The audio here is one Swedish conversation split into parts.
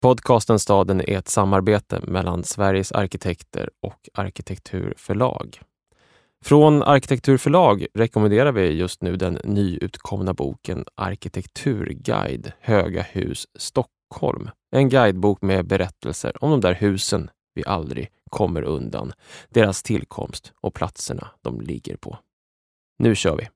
Podcasten Staden är ett samarbete mellan Sveriges arkitekter och Arkitekturförlag. Från Arkitekturförlag rekommenderar vi just nu den nyutkomna boken Arkitekturguide Höga hus Stockholm. En guidebok med berättelser om de där husen vi aldrig kommer undan, deras tillkomst och platserna de ligger på. Nu kör vi!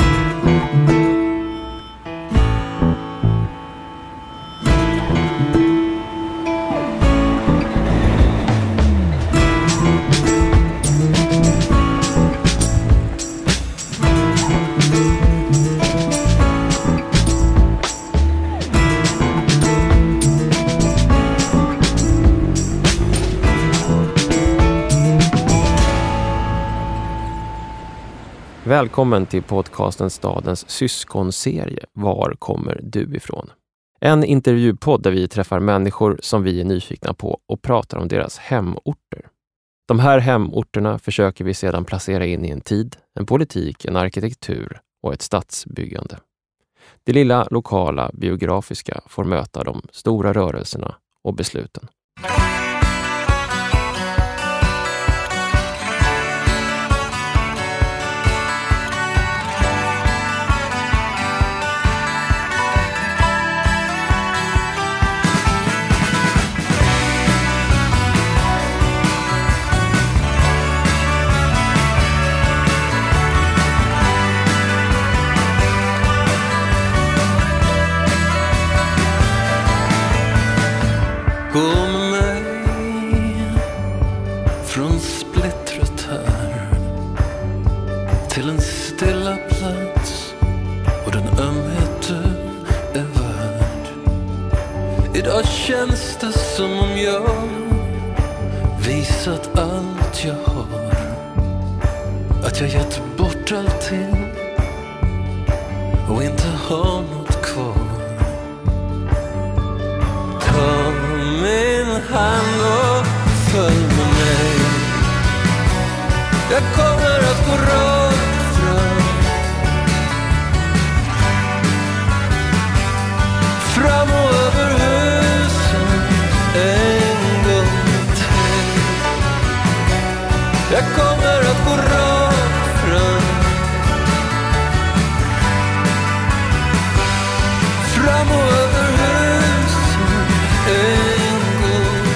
Välkommen till podcasten Stadens syskonserie Var kommer du ifrån? En intervjupodd där vi träffar människor som vi är nyfikna på och pratar om deras hemorter. De här hemorterna försöker vi sedan placera in i en tid, en politik, en arkitektur och ett stadsbyggande. Det lilla lokala biografiska får möta de stora rörelserna och besluten. Gå med mig från splittret här till en stilla plats och den ömhet du är värd. Idag känns det som om jag visat allt jag har, att jag gett bort allting och inte har något kvar. Ta min hand och följ med mig. Jag kommer att gå rakt fram, fram och över husen en gång till. Jag kommer att gå rakt fram, fram och över husen en gång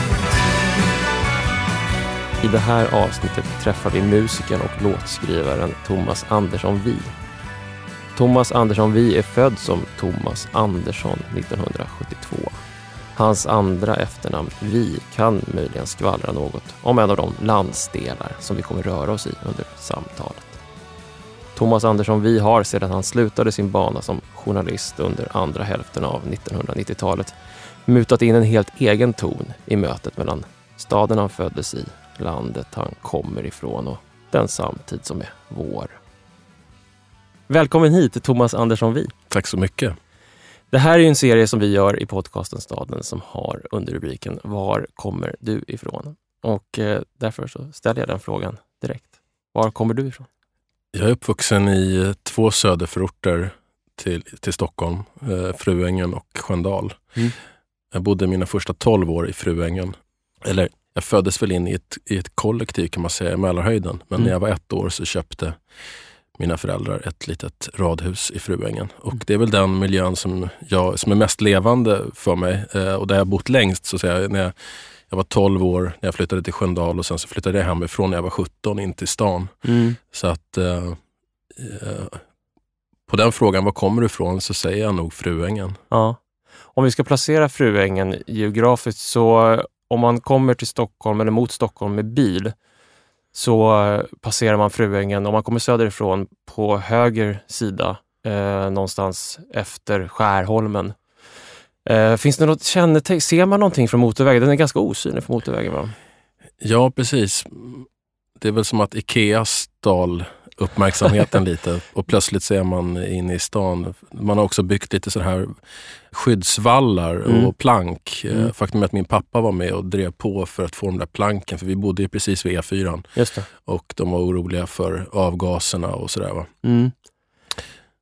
till. I det här avsnittet träffar vi musikern och låtskrivaren Thomas Andersson Wie. Thomas Andersson Wie är född som Thomas Andersson 1972. Hans andra efternamn Wie kan möjligen skvallra något om en av de landsdelar som vi kommer röra oss i under samtalet. Thomas Andersson Wie har sedan han slutade sin bana som journalist under andra hälften av 1990-talet mutat in en helt egen ton i mötet mellan staden han föddes i, landet han kommer ifrån och den samtid som är vår. Välkommen hit Thomas Andersson Wie. Tack så mycket. Det här är ju en serie som vi gör i podcasten Staden som har underrubriken Var kommer du ifrån? Och därför så ställer jag den frågan direkt. Var kommer du ifrån? Jag är uppvuxen i 2 söderförorter till Stockholm, Fruängen och Sköndal. Jag bodde mina första 12 år i Fruängen. Eller jag föddes väl in i ett kollektiv kan man säga, i Mälarhöjden. Men när jag var 1 år så köpte mina föräldrar ett litet radhus i Fruängen. Och det är väl den miljön som är mest levande för mig. Och där jag bott längst så att säga, när jag var 12 år när jag flyttade till Sköndal och sen så flyttade jag hemifrån när jag var 17 in till stan. Så att på den frågan, var kommer du ifrån, så säger jag nog Fruängen. Ja. Om vi ska placera Fruängen geografiskt så om man kommer till Stockholm eller mot Stockholm med bil så passerar man Fruängen. Om man kommer söderifrån på höger sida någonstans efter Skärholmen. Finns det något kännetecken? Ser man någonting från motorvägen? Den är ganska osynlig från motorvägen, va? Ja, precis. Det är väl som att Ikea stal uppmärksamheten lite och plötsligt ser man inne i stan. Man har också byggt lite så här skyddsvallar och plank. Faktum är att min pappa var med och drev på för att få de där planken, för vi bodde ju precis vid E4. Just det. Och de var oroliga för avgaserna och sådär, va.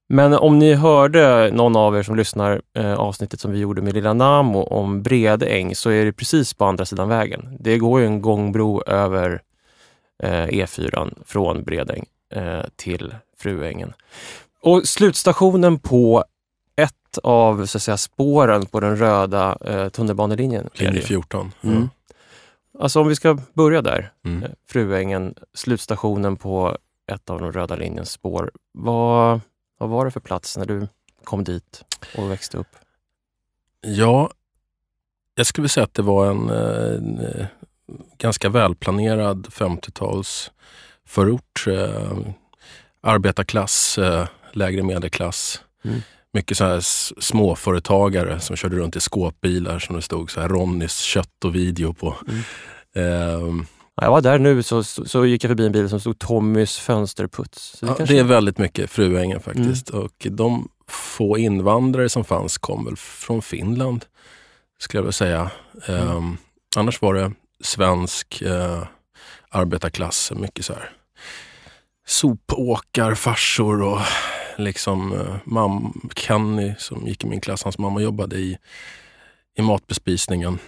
Men om ni hörde någon av er som lyssnar avsnittet som vi gjorde med Lilla Namo om Bredäng, så är det precis på andra sidan vägen. Det går ju en gångbro över E4 från Bredäng till Fruängen. Och slutstationen på ett av så att säga, spåren på den röda tunnelbanelinjen. Linje 14. Mm. Alltså om vi ska börja där. Fruängen, slutstationen på ett av de röda linjens spår. Vad var det för plats när du kom dit och växte upp? Ja, jag skulle säga att det var en ganska välplanerad 50-tals förort. Arbetarklass, lägre medelklass. Mycket så här småföretagare som körde runt i skåpbilar som det stod så här Ronnys kött och video på. Jag var där nu så gick jag förbi en bil som stod Tommys fönsterputs. Så det är väldigt mycket Fruängen faktiskt. Och de få invandrare som fanns kom väl från Finland, skulle jag vilja säga. Annars var det svensk arbetarklass, mycket så här sopåkar, farsor och liksom Kenny som gick i min klass, hans mamma jobbade i matbespisningen.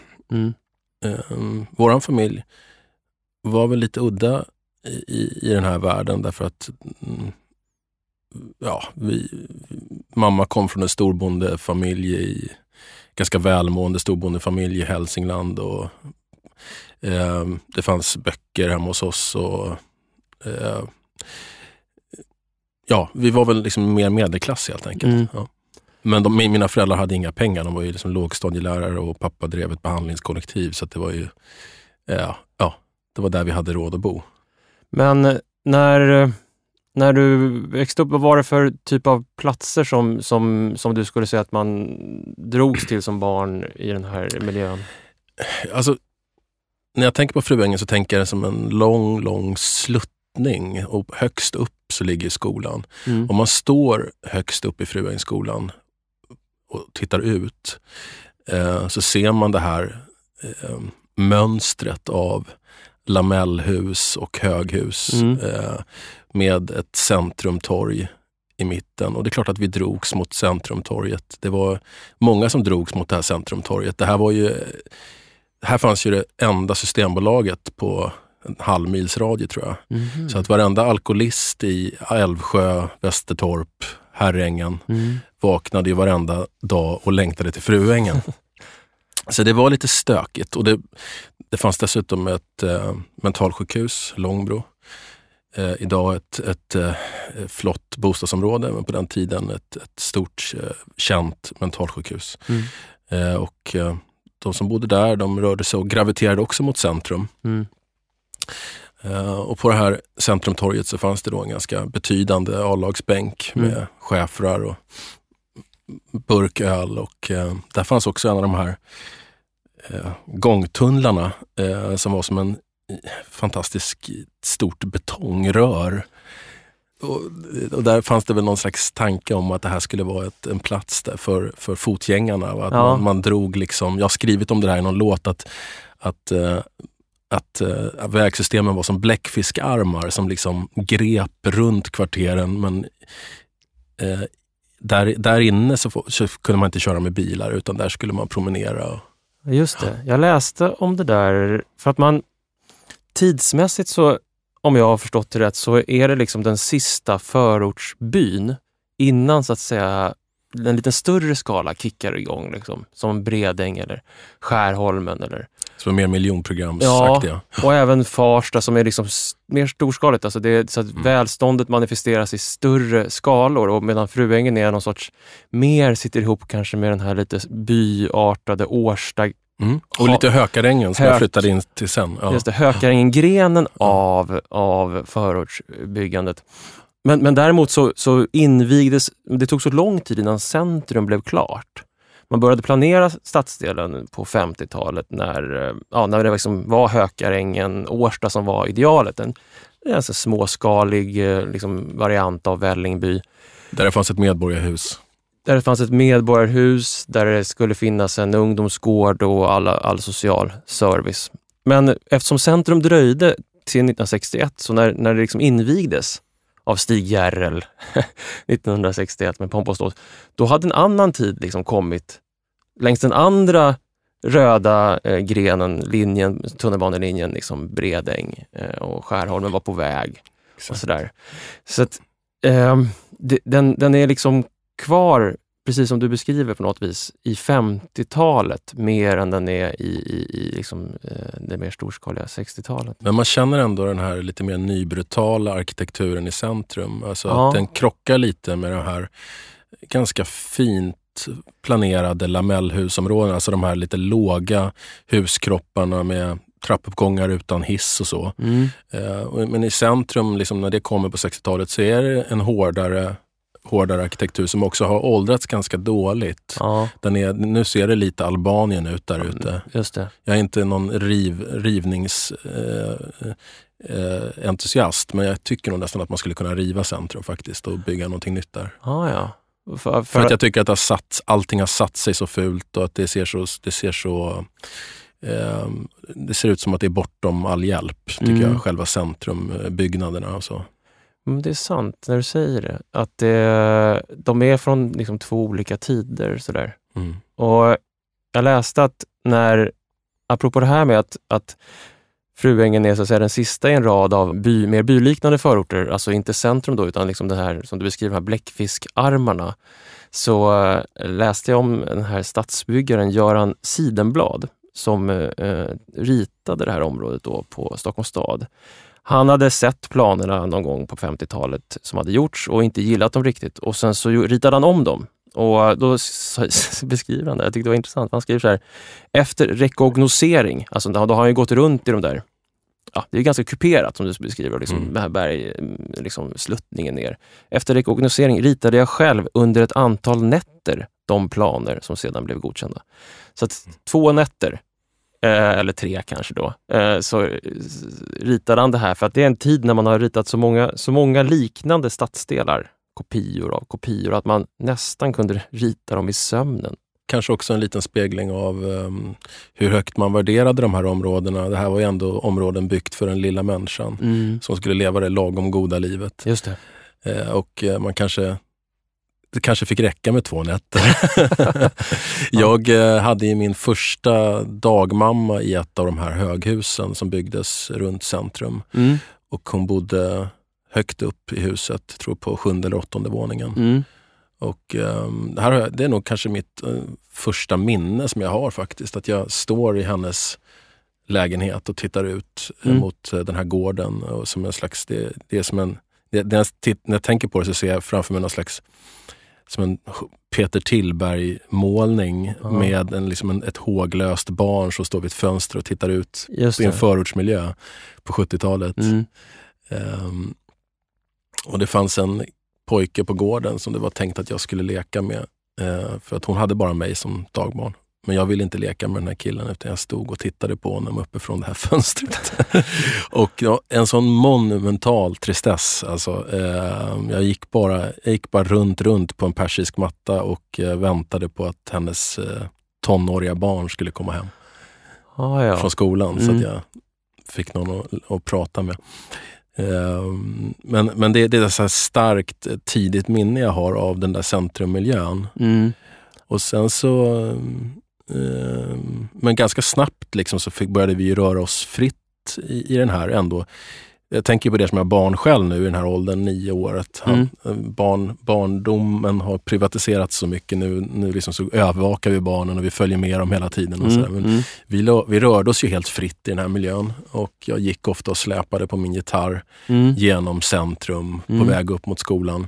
Våran familj var väl lite udda i den här världen därför att mamma kom från en storbondefamilj ganska välmående storbondefamilj i Hälsingland och det fanns böcker hemma hos oss och vi var väl liksom mer medelklass helt enkelt. Ja. Men mina föräldrar hade inga pengar, de var ju liksom lågstadielärare och pappa drev ett behandlingskollektiv så att det var ju det var där vi hade råd att bo. Men när du växte upp, vad var det för typ av platser som du skulle säga att man drogs till som barn i den här miljön? Alltså, när jag tänker på Fruängen så tänker jag det som en lång sluttning och högst upp så ligger skolan. Om man står högst upp i Fruängenskolan och tittar ut så ser man det här mönstret av lamellhus och höghus med ett centrumtorg i mitten. Och det är klart att vi drogs mot centrumtorget. Det var många som drogs mot det här centrumtorget. Här fanns ju det enda systembolaget på en halvmils radie tror jag. Så att varenda alkoholist i Älvsjö, Västertorp, Herrängen vaknade ju varenda dag och längtade till Fruängen. Så det var lite stökigt och det fanns dessutom ett mentalsjukhus, Långbro. Idag ett flott bostadsområde, men på den tiden ett stort känt mentalsjukhus. Och de som bodde där, de rörde sig och graviterade också mot centrum. Och på det här centrumtorget så fanns det då en ganska betydande A-lagsbänk med schäfrar och burköl och där fanns också en av de här gångtunnlarna som var som en fantastisk stort betongrör. Och där fanns det väl någon slags tanke om att det här skulle vara en plats där för fotgängarna. Och att man drog liksom, jag har skrivit om det här i någon låt att vägsystemen var som bläckfiskarmar som liksom grep runt kvarteren, men där inne så kunde man inte köra med bilar utan där skulle man promenera. Just det, jag läste om det där för att man tidsmässigt så, om jag har förstått det rätt, så är det liksom den sista förortsbyn innan så att säga en liten större skala kickar igång liksom, som Bredäng eller Skärholmen eller så mer miljonprogramsaktiga. Ja, och även Farsta som är liksom mer storskaligt. Alltså det är så att välståndet manifesteras i större skalor och medan Fruängen är någon sorts mer sitter ihop kanske med den här lite byartade Årsta. Och lite Hökarängen som jag flyttade in till sen. Ja. Just det, Hökarängen-grenen av förortsbyggandet. Men däremot så invigdes, det tog så lång tid innan centrum blev klart. Man började planera stadsdelen på 50-talet när det liksom var Hökarängen, Årsta som var idealet. En alltså småskalig liksom variant av Vällingby. Där det fanns ett medborgarhus. Där det skulle finnas en ungdomsgård och all social service. Men eftersom centrum dröjde till 1961 så när det liksom invigdes av Stig Järrel 1961 med pompa och ståt. Då hade en annan tid liksom kommit längs den andra röda grenen, tunnelbanelinjen, liksom Bredäng och Skärholmen var på väg. Och sådär. Så att den är liksom kvar, precis som du beskriver på något vis, i 50-talet mer än den är i liksom, det mer storskaliga 60-talet. Men man känner ändå den här lite mer nybrutala arkitekturen i centrum. Alltså att den krockar lite med de här ganska fint planerade lamellhusområden. Alltså de här lite låga huskropparna med trappuppgångar utan hiss och så. Men i centrum, liksom, när det kommer på 60-talet, så är det en hårdare arkitektur som också har åldrats ganska dåligt. Ja. Nu ser det lite Albanien ut där ute. Just det. Jag är inte någon entusiast, men jag tycker nog nästan att man skulle kunna riva centrum faktiskt och bygga någonting nytt där. Ja. För att jag tycker att allting har satt sig så fult och att det ser ut som att det är bortom all hjälp, tycker jag, själva centrumbyggnaderna och så. Det är sant när du säger det. Att de är från liksom 2 olika tider. Sådär. Och jag läste att apropå det här med att Fruängen är så att säga den sista i en rad av mer byliknande förorter, alltså inte centrum då, utan liksom det här som du beskriver, här bläckfiskarmarna, så läste jag om den här stadsbyggaren Göran Sidenblad som ritade det här området då på Stockholms stad. Han hade sett planerna någon gång på 50-talet som hade gjorts och inte gillat dem riktigt, och sen så ritade han om dem. Och då beskriver han det, jag tyckte det var intressant. Han skriver så här: efter rekognosering, alltså då har han ju gått runt i de där, det är ganska kuperat som du beskriver, liksom, det här berg, liksom sluttningen ner. Efter rekognosering ritade jag själv under ett antal nätter de planer som sedan blev godkända. Så att 2 nätter, eller 3 kanske då, så ritade han det här, för att det är en tid när man har ritat så många liknande stadsdelar, kopior, att man nästan kunde rita dem i sömnen. Kanske också en liten spegling av hur högt man värderade de här områdena. Det här var ju ändå områden byggt för den lilla människan som skulle leva det lagom goda livet. Just det. Och det kanske fick räcka med 2 nätter. Jag hade ju min första dagmamma i ett av de här höghusen som byggdes runt centrum. Och hon bodde högt upp i huset, tror på 7:e eller 8:e våningen. Och det är nog kanske mitt första minne som jag har faktiskt, att jag står i hennes lägenhet och tittar ut mot den här gården, och som en slags, det är som en, när jag tänker på det så ser jag framför mig någon slags, som en Peter Tillberg-målning med ett håglöst barn som står vid ett fönster och tittar ut i en förortsmiljö på 70-talet. Och det fanns en pojke på gården som det var tänkt att jag skulle leka med, för att hon hade bara mig som dagbarn. Men jag ville inte leka med den här killen, utan jag stod och tittade på honom uppifrån det här fönstret. Och en sån monumental tristess. Alltså, jag gick bara runt på en persisk matta och väntade på att hennes tonåriga barn skulle komma hem från skolan, så att jag fick någon att prata med. Men det är så här starkt tidigt minne jag har av den där centrummiljön. Och sen så men ganska snabbt liksom så började vi röra oss fritt i den här ändå. Jag tänker på det som jag barn själv nu i den här åldern, 9 år. Barndomen har privatiserats så mycket nu liksom så övervakar vi barnen och vi följer med dem hela tiden. Och så men vi rörde oss ju helt fritt i den här miljön, och jag gick ofta och släpade på min gitarr genom centrum på väg upp mot skolan.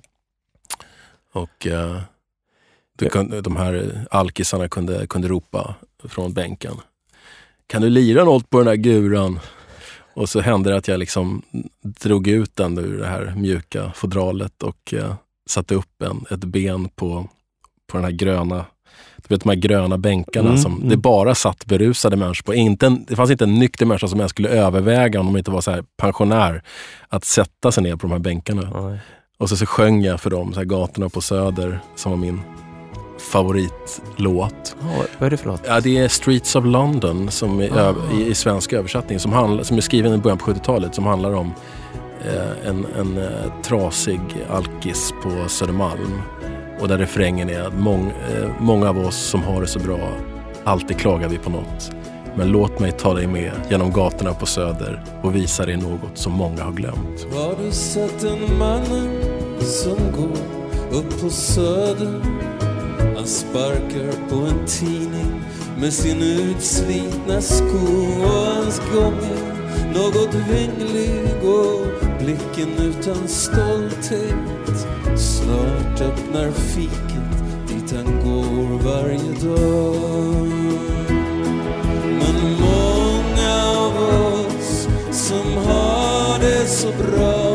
Och de här alkisarna kunde ropa från bänken: kan du lira något på den där guran? Och så hände det att jag liksom drog ut den ur det här mjuka fodralet och satte upp ett ben på den här gröna, du vet, de här gröna bänkarna som det bara satt berusade människor på. Det fanns inte en nykter människa som jag skulle överväga, om de inte var så här pensionär, att sätta sig ner på de här bänkarna. Och så sjöng jag för dem så här Gatorna på Söder, som var min favoritlåt. Vad är det för låt? Ja, det är Streets of London som är i svensk översättning, som är skriven i början på 70-talet, som handlar om en trasig alkis på Södermalm. Och där refrängen är att många av oss som har det så bra, alltid klagar vi på något. Men låt mig ta dig med genom gatorna på Söder och visa dig något som många har glömt. Har du sett en mannen som går upp på Söder? Han sparkar på en tidning med sin utslitna sko, och hans gång är något vinglig och blicken utan stolthet. Snart öppnar fiket dit han går varje dag. Men många av oss som har det så bra,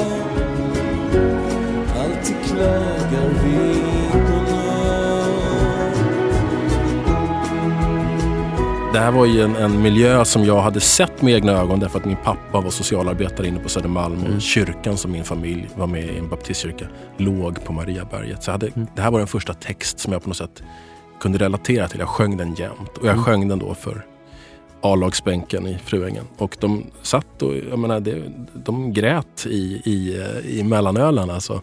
alltid klagar vi på något. Det här var ju en miljö som jag hade sett med egna ögon, därför att min pappa var socialarbetare inne på Södermalm och kyrkan som min familj var med i, en baptistkyrka, låg på Mariaberget. Så det här var den första text som jag på något sätt kunde relatera till. Jag sjöng den jämt, och jag sjöng den då för A-lagsbänken i Fruängen. Och de satt och, jag menar, de grät i mellanölen alltså.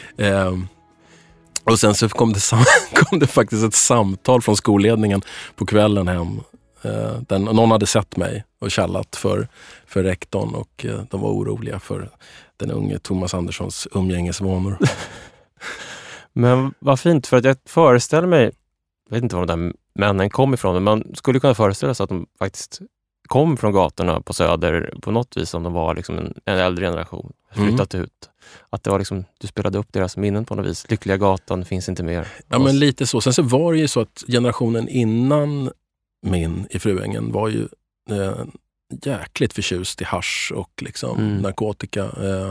Och sen så kom det faktiskt ett samtal från skolledningen på kvällen hem. Någon hade sett mig och kallat för rektorn, och de var oroliga för den unge Thomas Anderssons umgängesvanor. Men vad fint, för att jag föreställer mig, jag vet inte var de där männen kom ifrån, men man skulle kunna föreställa sig att de faktiskt kom från gatorna på Söder på något vis, om de var liksom en äldre generation, flyttat ut. Att det var liksom, du spelade upp deras minnen på något vis. Lyckliga gatan finns inte mer. Ja, men lite så. Sen så var det ju så att generationen innan min i Fruängen var ju jäkligt förtjust i hasch och liksom narkotika.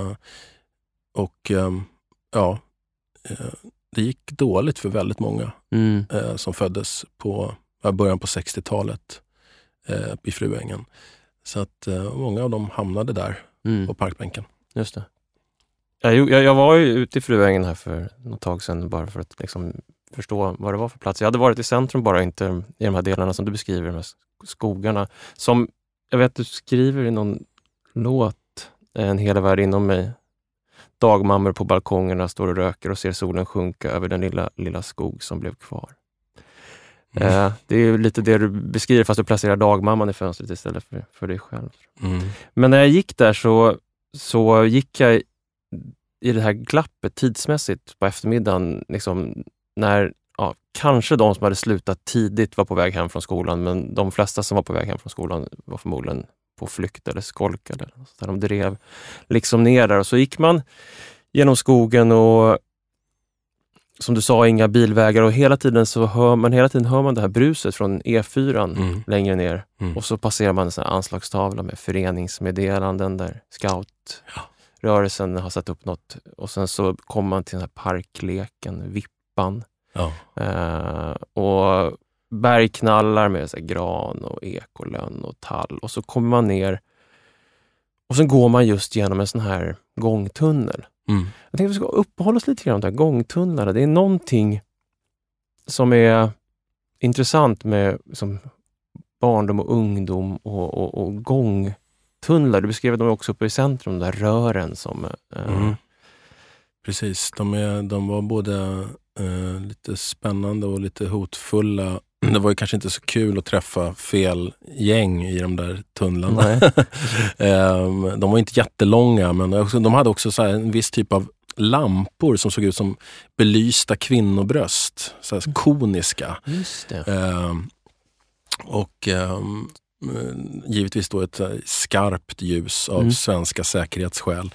Det gick dåligt för väldigt många som föddes på början på 60-talet i Fruängen. Så att många av dem hamnade där på parkbänken. Just det. Jag var ju ute i Fruängen här för något tag sedan, bara för att liksom förstå vad det var för plats. Jag hade varit i centrum, bara inte i de här delarna som du beskriver, de här skogarna. Som, jag vet, du skriver i någon låt, En hela värld inom mig. Dagmammor på balkongerna står och röker och ser solen sjunka över den lilla skog som blev kvar. Det är ju lite det du beskriver, fast du placerar dagmamman i fönstret istället för dig själv. Men när jag gick där så gick jag i det här glappet tidsmässigt på eftermiddagen, liksom, när kanske de som hade slutat tidigt var på väg hem från skolan, men de flesta som var på väg hem från skolan var förmodligen på flykt eller skolkade. Så de drev liksom ner där, och så gick man genom skogen, och som du sa, inga bilvägar, och hela tiden hör man det här bruset från E4 längre ner, och så passerar man en sån här anslagstavla med föreningsmeddelanden där scoutrörelsen har satt upp något, och sen så kommer man till den här parkleken, Vippan, och bergknallar med så här gran och ekolön och tall, och så kommer man ner och sen går man just genom en sån här gångtunnel. Jag tänkte att vi ska uppehålla oss lite grann om de här gångtunnlarna. Det är någonting som är intressant med liksom barndom och ungdom och gångtunnlar. Du beskrev dem också uppe i centrum, de där rören som... Precis, de var både lite spännande och lite hotfulla. Det var ju kanske inte så kul att träffa fel gäng i de där tunnlarna. De var inte jättelånga, men de hade också så här en viss typ av lampor som såg ut som belysta kvinnobröst. Så här koniska. Just det. Och givetvis då ett skarpt ljus av svenska säkerhetsskäl.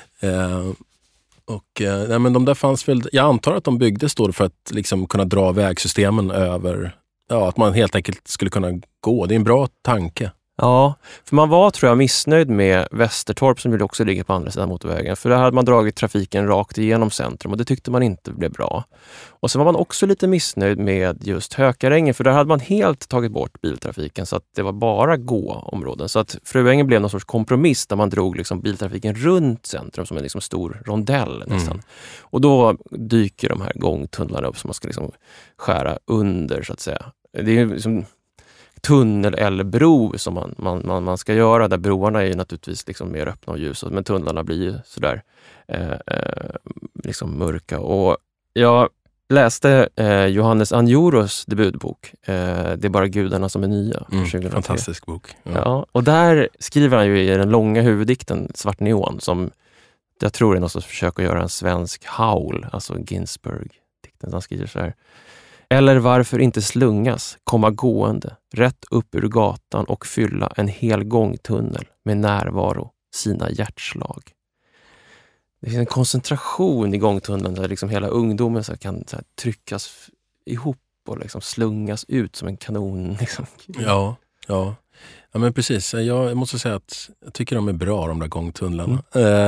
Men de där fanns väl, jag antar att de byggdes då för att liksom kunna dra vägsystemen över, att man helt enkelt skulle kunna gå. Det är en bra tanke. Ja, för man var, tror jag, missnöjd med Västertorp, som ju också ligger på andra sidan motorvägen. För där hade man dragit trafiken rakt igenom centrum, och det tyckte man inte blev bra. Och så var man också lite missnöjd med just Hökarängen, för där hade man helt tagit bort biltrafiken, så att det var bara gåområden. Så att Fruängen blev någon sorts kompromiss där man drog liksom biltrafiken runt centrum som en liksom stor rondell nästan. Och då dyker de här gångtunnlarna upp som man ska liksom skära under, så att säga. Det är liksom tunnel eller bro som man ska göra. Där broarna är ju naturligtvis liksom mer öppna och ljusa, men tunnlarna blir ju sådär liksom mörka. Och jag läste Johannes Anjoros debutbok Det är bara gudarna som är nya. 2003. Fantastisk bok. Ja, och där skriver han ju i den långa huvuddikten Svart neon, som jag tror är något som försöker göra en svensk Howl, alltså Ginsberg-dikten. Han skriver så här: eller varför inte slungas, komma gående, rätt upp ur gatan och fylla en hel gångtunnel med närvaro, sina hjärtslag. Det finns en koncentration i gångtunneln där liksom hela ungdomen så kan så här tryckas ihop och liksom slungas ut som en kanon. Liksom. Ja, men precis. Jag måste säga att jag tycker de är bra, de där gångtunnlarna.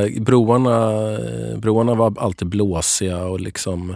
Broarna var alltid blåsiga och liksom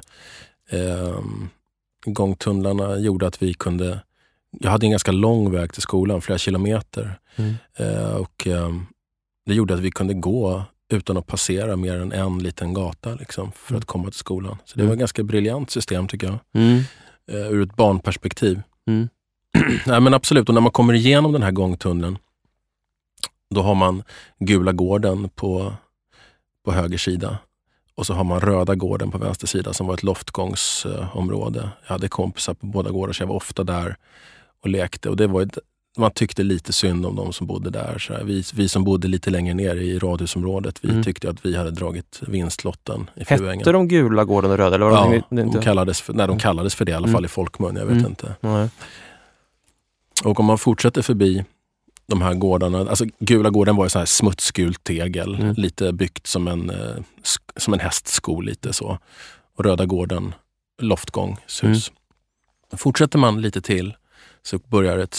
gångtunnlarna gjorde att vi kunde... Jag hade en ganska lång väg till skolan, flera kilometer. Och det gjorde att vi kunde gå utan att passera mer än en liten gata liksom, för att komma till skolan. Så det var ett ganska briljant system tycker jag. Ur ett barnperspektiv. Nej, men absolut, och när man kommer igenom den här gångtunneln, då har man Gula gården på höger sida. Och så har man Röda gården på vänster sida som var ett loftgångsområde. Jag hade kompisar på båda gårdar så jag var ofta där och lekte. Och det var man tyckte lite synd om de som bodde där. Så här, vi som bodde lite längre ner i radhusområdet, vi tyckte att vi hade dragit vinstlotten i Fruängen. Hette de Gula gården och Röda? Eller var de kallades för det i alla fall i folkmun, jag vet inte. Nej. Och om man fortsätter förbi de här gårdarna, alltså Gula gården var ju så här smutsgult tegel, lite byggt som en hästsko lite så. Och Röda gården, loftgångshus. Fortsätter man lite till så börjar ett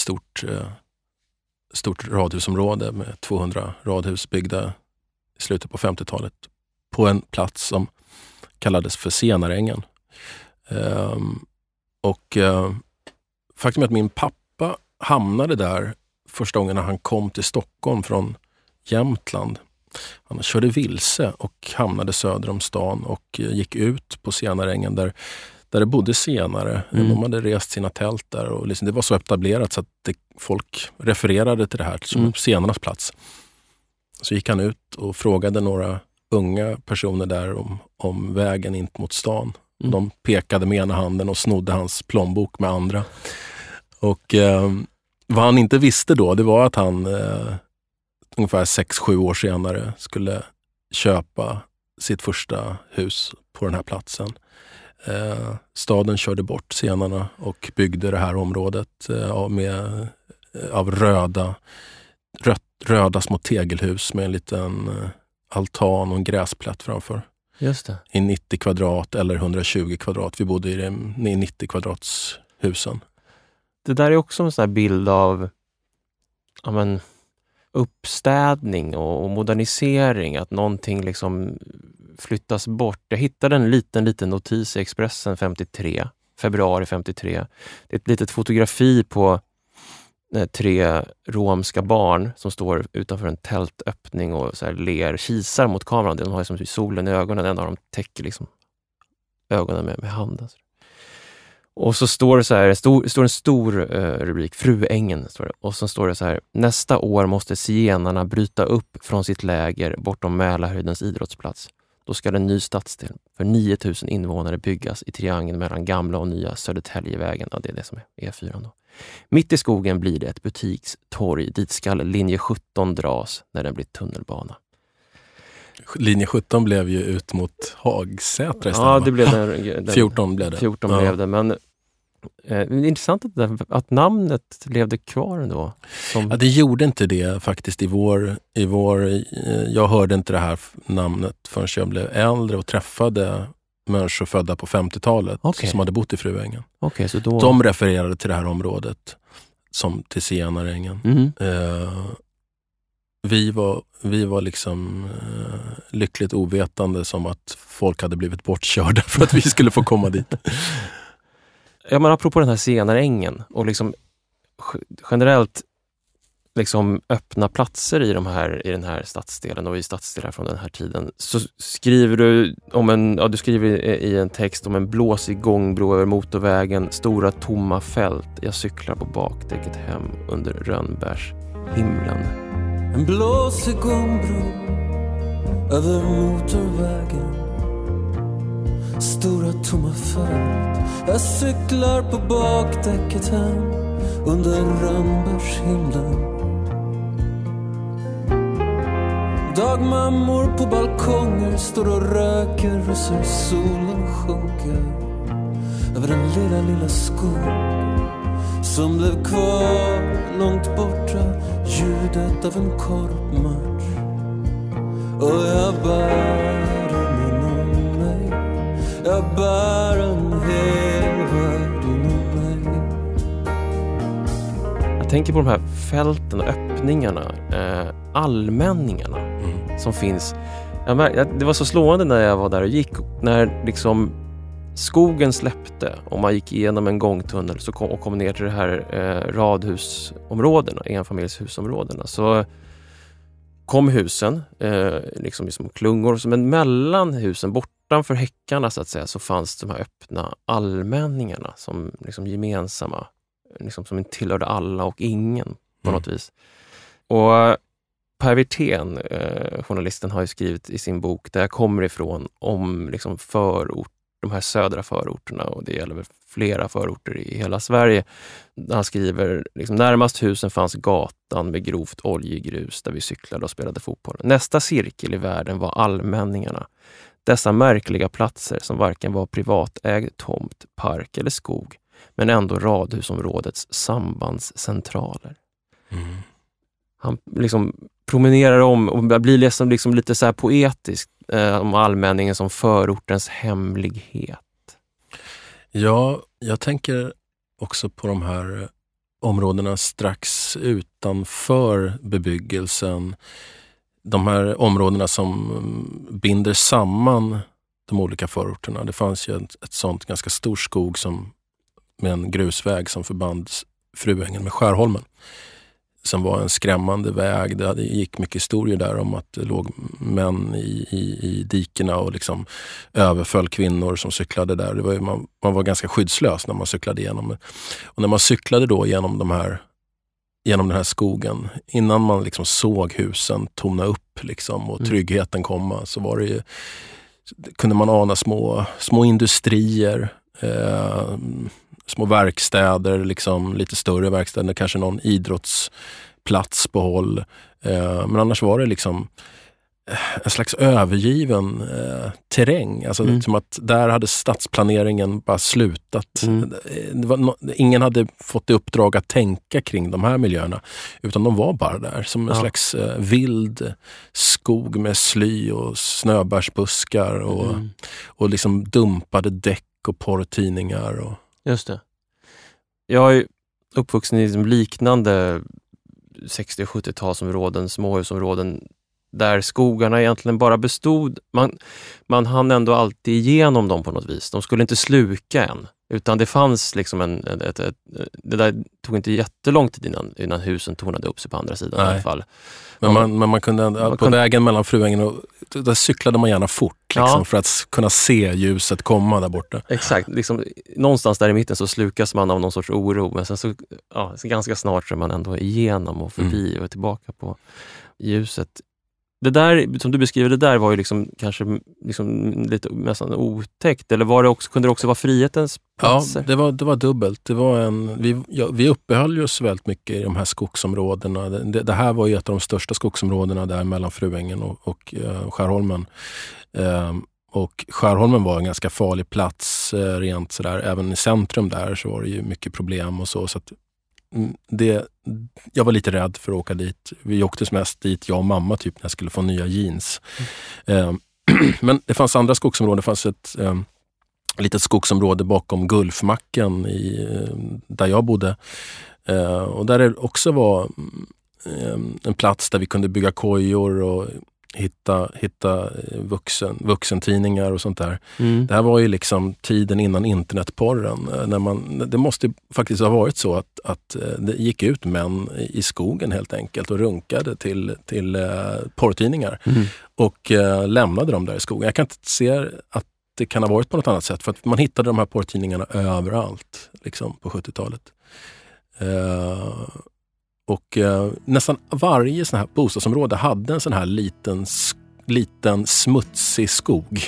stort radhusområde med 200 radhus byggda i slutet på 50-talet på en plats som kallades för Senarängen. Faktum är att min pappa hamnade där första gången när han kom till Stockholm från Jämtland. Han körde vilse och hamnade söder om stan och gick ut på Senarängen där det bodde senare. De hade rest sina tält där och liksom, det var så etablerat så att folk refererade till det här som senarnas plats. Så gick han ut och frågade några unga personer där om vägen in mot stan. Och de pekade med ena handen och snodde hans plånbok med andra. Och vad han inte visste då, det var att han ungefär 6-7 år senare skulle köpa sitt första hus på den här platsen. Staden körde bort senarna och byggde det här området av röda små tegelhus med en liten altan och en gräsplätt framför. Just det. I 90 kvadrat eller 120 kvadrat. Vi bodde i 90 kvadrats husen. Det där är också en sån här bild av uppstädning och modernisering, att någonting liksom flyttas bort. Jag hittade en liten notis i Expressen februari 53. Det är ett litet fotografi på 3 romska barn som står utanför en tältöppning och så här kisar mot kameran. De har ju som solen i ögonen, en av dem täcker liksom ögonen med handen. Och så står det så här, står en stor rubrik, Fruängen står det. Och så står det så här: nästa år måste zigenarna bryta upp från sitt läger bortom Mälarhöjdens idrottsplats. Då ska en ny stadsdel för 9000 invånare byggas i triangeln mellan gamla och nya Södertäljevägen. Ja, det är det som är E4 då. Mitt i skogen blir det ett butikstorg. Dit ska linje 17 dras när den blir tunnelbana. Linje 17 blev ju ut mot Hagsätra istället. Ja, det blev den 14 blev det. 14 blev det, men det är intressant att namnet levde kvar ändå. Ja, det gjorde inte det faktiskt i vår. Jag hörde inte det här namnet förrän jag blev äldre och träffade människor födda på 50-talet som hade bott i Fruängen. Så då... De refererade till det här området som till Senarängen. Vi var liksom lyckligt ovetande som att folk hade blivit bortkörda för att vi skulle få komma dit. Ja, men apropå den här Senarängen och liksom generellt liksom öppna platser i den här stadsdelen och i stadsdelar från den här tiden, så skriver du du skriver i en text om en blåsig gångbro över motorvägen, stora tomma fält. Jag cyklar på bakdäcket hem under Rönnbärshimlen. En blåsig gångbro över motorvägen, stora tomma fält. Jag cyklar på bakdäcket hem under Rönnbärshimlen. Dagmammor på balkonger står och röker och ser solen sjunka över den lilla skog som blev kvar långt borta, ljudet av en korpmatch. Och jag bär den inom mig, jag bär en hel värld inom mig. Jag tänker på de här fälten och öppningarna, allmänningarna som finns. Det var så slående när jag var där och gick, när liksom skogen släppte och man gick igenom en gångtunnel och kom ner till det här radhusområdena, enfamiljshusområdena, så kom husen liksom klungor, men mellan husen, bortanför häckarna så att säga, så fanns de här öppna allmänningarna som liksom gemensamma, liksom som tillhörde alla och ingen på något vis. Och Per Wirtén, journalisten, har ju skrivit i sin bok Där jag kommer ifrån om liksom de här södra förorterna, och det gäller väl flera förorter i hela Sverige. Han skriver liksom, närmast husen fanns gatan med grovt oljegrus där vi cyklade och spelade fotboll. Nästa cirkel i världen var allmänningarna. Dessa märkliga platser som varken var privatägd tomt, park eller skog, men ändå radhusområdets sambandscentraler. Han liksom promenerar om och blir liksom lite så här poetisk om allmänningen som förortens hemlighet. Ja, jag tänker också på de här områdena strax utanför bebyggelsen. De här områdena som binder samman de olika förorterna. Det fanns ju ett sånt ganska stor skog med en grusväg som förband Fruängen med Skärholmen. Som var en skrämmande väg. Det gick mycket historier där om att det låg män i dikerna och liksom överföll kvinnor som cyklade där. Man var ganska skyddslös när man cyklade igenom. Och när man cyklade då genom den här skogen, innan man liksom såg husen tona upp liksom, och tryggheten komma, så var det ju, kunde man ana små industrier, små verkstäder, liksom lite större verkstäder, kanske någon idrottsplats på håll. Men annars var det liksom en slags övergiven terräng. Alltså som att där hade stadsplaneringen bara slutat. Ingen hade fått i uppdrag att tänka kring de här miljöerna, utan de var bara där som en slags vild skog med sly och snöbärsbuskar och liksom dumpade däck och porrtidningar och... Just det. Jag är uppvuxen i liknande 60- och 70-talsområden, småhusområden, där skogarna egentligen bara bestod. Man hann ändå alltid igenom dem på något vis. De skulle inte sluka en. Utan det fanns liksom det där tog inte jättelång tid innan husen tornade upp sig på andra sidan. Nej. I alla fall. Men man kunde på vägen mellan Fruängen och där cyklade man gärna fort liksom, för att kunna se ljuset komma där borta. Exakt, liksom, någonstans där i mitten så slukas man av någon sorts oro, men sen så ganska snart så är man ändå igenom och förbi och tillbaka på ljuset. Det där som du beskriver, det där var ju liksom kanske liksom lite nästan otäckt, eller kunde det också vara frihetens platser? Ja, det var dubbelt. Det var vi uppehöll oss väldigt mycket i de här skogsområdena. Det här var ju ett av de största skogsområdena där mellan Fruängen och Skärholmen. Och Skärholmen var en ganska farlig plats rent sådär. Även i centrum där så var det ju mycket problem och så att jag var lite rädd för att åka dit. Vi åkte mest dit, jag och mamma, typ när jag skulle få nya jeans. Men det fanns andra skogsområden. Det fanns ett litet skogsområde bakom Gulfmacken där jag bodde. Och där det också var en plats där vi kunde bygga kojor och hitta vuxentidningar och sånt där. Det här var ju liksom tiden innan internetporren. Det måste faktiskt ha varit så att det gick ut män i skogen helt enkelt och runkade till porrtidningar och lämnade dem där i skogen. Jag kan inte se att det kan ha varit på något annat sätt, för att man hittade de här porrtidningarna överallt liksom, på 70-talet. Och nästan varje sån här bostadsområde hade en sån här liten smutsig skog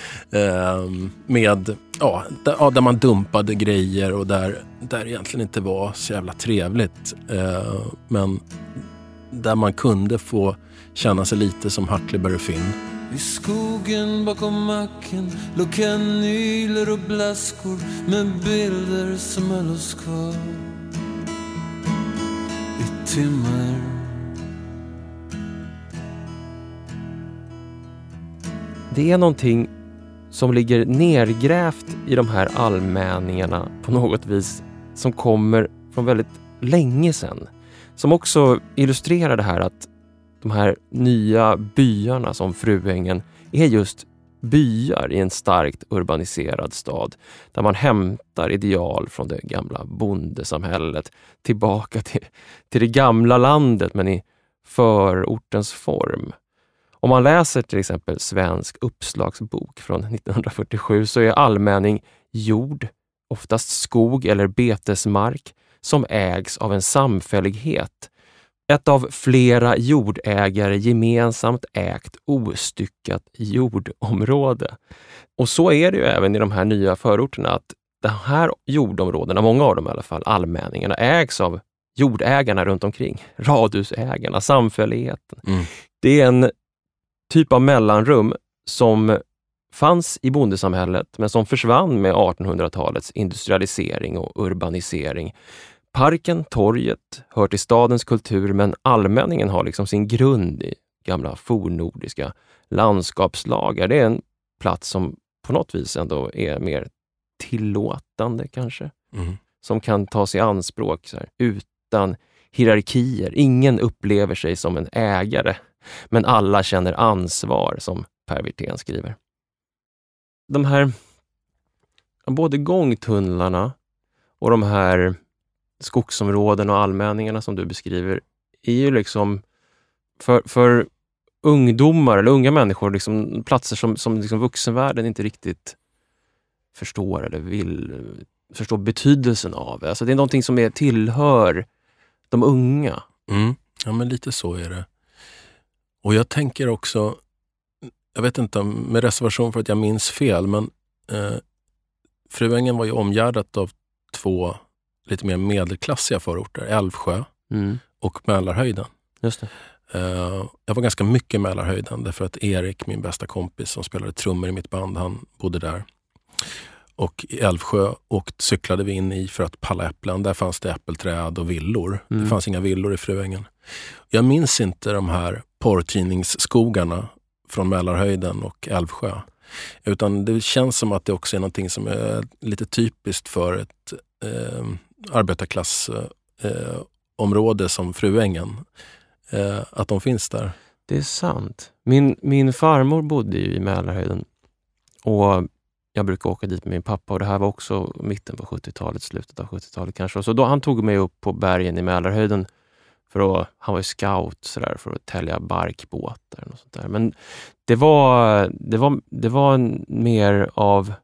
med där man dumpade grejer och där egentligen inte var så jävla trevligt, men där man kunde få känna sig lite som Huckleberry Finn. I skogen bakom macken låg kanyler och blaskor med bilder som höll oss kvar i timmar. Det är någonting som ligger nergrävt i de här allmänningarna på något vis, som kommer från väldigt länge sedan. Som också illustrerar det här att de här nya byarna som Fruängen är just byar i en starkt urbaniserad stad, där man hämtar ideal från det gamla bondesamhället tillbaka till det gamla landet, men i förortens form. Om man läser till exempel Svensk uppslagsbok från 1947 så är allmänning jord, oftast skog eller betesmark, som ägs av en samfällighet. Ett av flera jordägare gemensamt ägt ostyckat jordområde. Och så är det ju även i de här nya förorterna, att de här jordområdena, många av dem i alla fall, allmänningarna, ägs av jordägarna runt omkring. Radhusägarna, samfälligheten. Det är en typ av mellanrum som fanns i bondesamhället men som försvann med 1800-talets industrialisering och urbanisering. Parken, torget, hör till stadens kultur, men allmänningen har liksom sin grund i gamla fornnordiska landskapslagar. Det är en plats som på något vis ändå är mer tillåtande kanske. Som kan tas i anspråk så här, utan hierarkier. Ingen upplever sig som en ägare, men alla känner ansvar, som Per Wirtén skriver. De här både gångtunnlarna och de här skogsområden och allmänningarna som du beskriver är ju liksom för ungdomar eller unga människor liksom platser som liksom vuxenvärlden inte riktigt förstår eller vill förstå betydelsen av. Alltså det är någonting som tillhör de unga. Ja, men lite så är det. Och jag tänker också, jag vet inte med reservation för att jag minns fel, men Fruängen var ju omgärdat av två lite mer medelklassiga förorter, Älvsjö och Mälarhöjden. Just det. Jag var ganska mycket i Mälarhöjden därför att Erik, min bästa kompis som spelade trummor i mitt band, han bodde där. Och i Älvsjö cyklade vi in i för att palla äpplen. Där fanns det äppelträd och villor. Det fanns inga villor i Fruängen. Jag minns inte de här porrtidningsskogarna från Mälarhöjden och Älvsjö. Utan det känns som att det också är någonting som är lite typiskt för ett arbetarklassområde som Fruängen. Att de finns där. Det är sant. Min farmor bodde ju i Mälarhöjden. Och jag brukar åka dit med min pappa. Och det här var också mitten på 70-talet, slutet av 70-talet kanske. Så då han tog mig upp på bergen i Mälarhöjden. Han var ju scout så där, för att tälja barkbåtar och sånt där. Men det var mer av